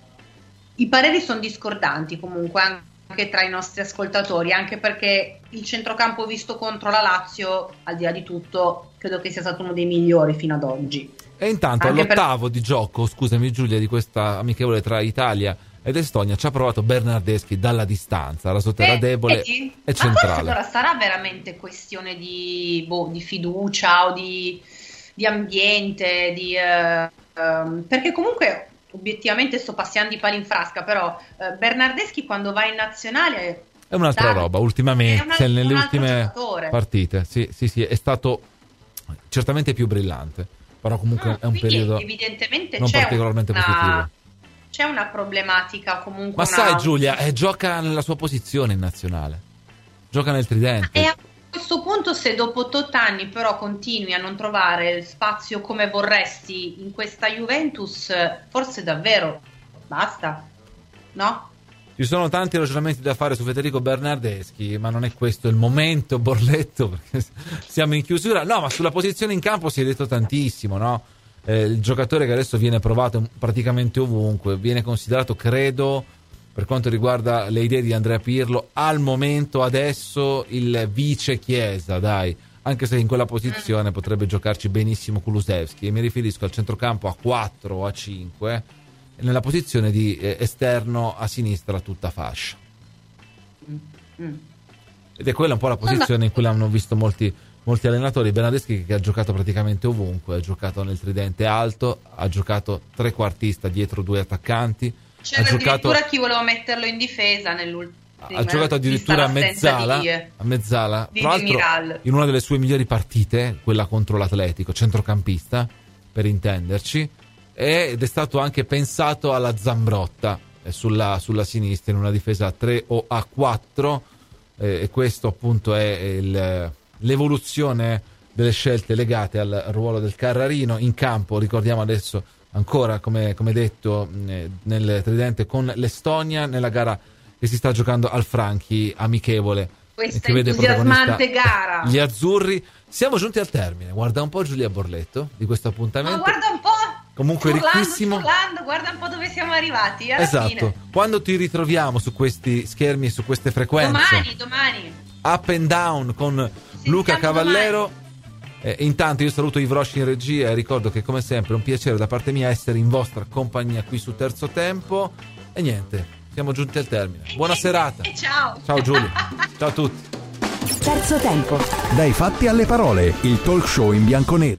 i pareri sono discordanti comunque anche tra i nostri ascoltatori, anche perché il centrocampo visto contro la Lazio, al di là di tutto, credo che sia stato uno dei migliori fino ad oggi. E intanto Anche all'ottavo di gioco, scusami Giulia, di questa amichevole tra Italia ed Estonia ci ha provato Bernardeschi dalla distanza, la sotterra Eh, debole vedi? e Ma forse centrale. allora sarà veramente questione di, boh, di fiducia o di, di ambiente, di, eh, ehm, perché comunque obiettivamente sto passando i pali in frasca, però eh, Bernardeschi quando va in nazionale È un'altra dà- roba, ultimamente, è un- nelle un altro ultime giocatore. partite. Sì, sì, sì, è stato certamente più brillante, però comunque No, è un quindi periodo evidentemente non c'è particolarmente una, positivo. c'è una problematica comunque. Ma una- sai Giulia, eh, gioca nella sua posizione in nazionale, gioca nel tridente. E a questo punto, se dopo tot anni però continui a non trovare spazio come vorresti in questa Juventus, forse davvero basta, no? Ci sono tanti ragionamenti da fare su Federico Bernardeschi, ma non è questo il momento, Borletto, perché siamo in chiusura. No, ma sulla posizione in campo si è detto tantissimo, no? Eh, il giocatore che adesso viene provato praticamente ovunque, viene considerato, credo, per quanto riguarda le idee di Andrea Pirlo, al momento adesso il vice Chiesa, dai, anche se in quella posizione potrebbe giocarci benissimo Kulusevski, e mi riferisco al centrocampo a quattro o a cinque, nella posizione di eh, esterno a sinistra a tutta fascia. Mm. Ed è quella un po' la posizione in cui l'hanno visto molti, molti allenatori. Bernardeschi, che ha giocato praticamente ovunque, ha giocato nel tridente alto, ha giocato trequartista dietro due attaccanti, C'era ha giocato, addirittura chi voleva metterlo in difesa nell'ultimo. ha giocato addirittura a mezzala, di, a mezzala. di Tra l'altro Demiral. in una delle sue migliori partite, quella contro l'Atletico, centrocampista per intenderci, ed è stato anche pensato alla Zambrotta eh, sulla, sulla sinistra in una difesa a tre o a quattro, eh, e questo appunto è il, l'evoluzione delle scelte legate al ruolo del Carrarino in campo. Ricordiamo adesso ancora, come, come detto, eh, nel tridente con l'Estonia, nella gara che si sta giocando al Franchi, amichevole, Questa che vede entusiasmante protagonista gara. gli azzurri. Siamo giunti al termine, guarda un po' Giulia Borletto di questo Ma appuntamento, guarda un po', comunque urlando, ricchissimo. urlando, guarda un po' dove siamo arrivati alla Esatto, fine. quando ti ritroviamo su questi schermi e su queste frequenze, Domani, domani. Up and Down con Luca Cavallero. Eh, intanto io saluto Ivrosci in regia e ricordo che come sempre è un piacere da parte mia essere in vostra compagnia qui su Terzo Tempo. E niente, siamo giunti al termine. Buona serata. E ciao. Ciao Giulia. Ciao a tutti. Terzo Tempo. Dai fatti alle parole, il talk show in bianco nero.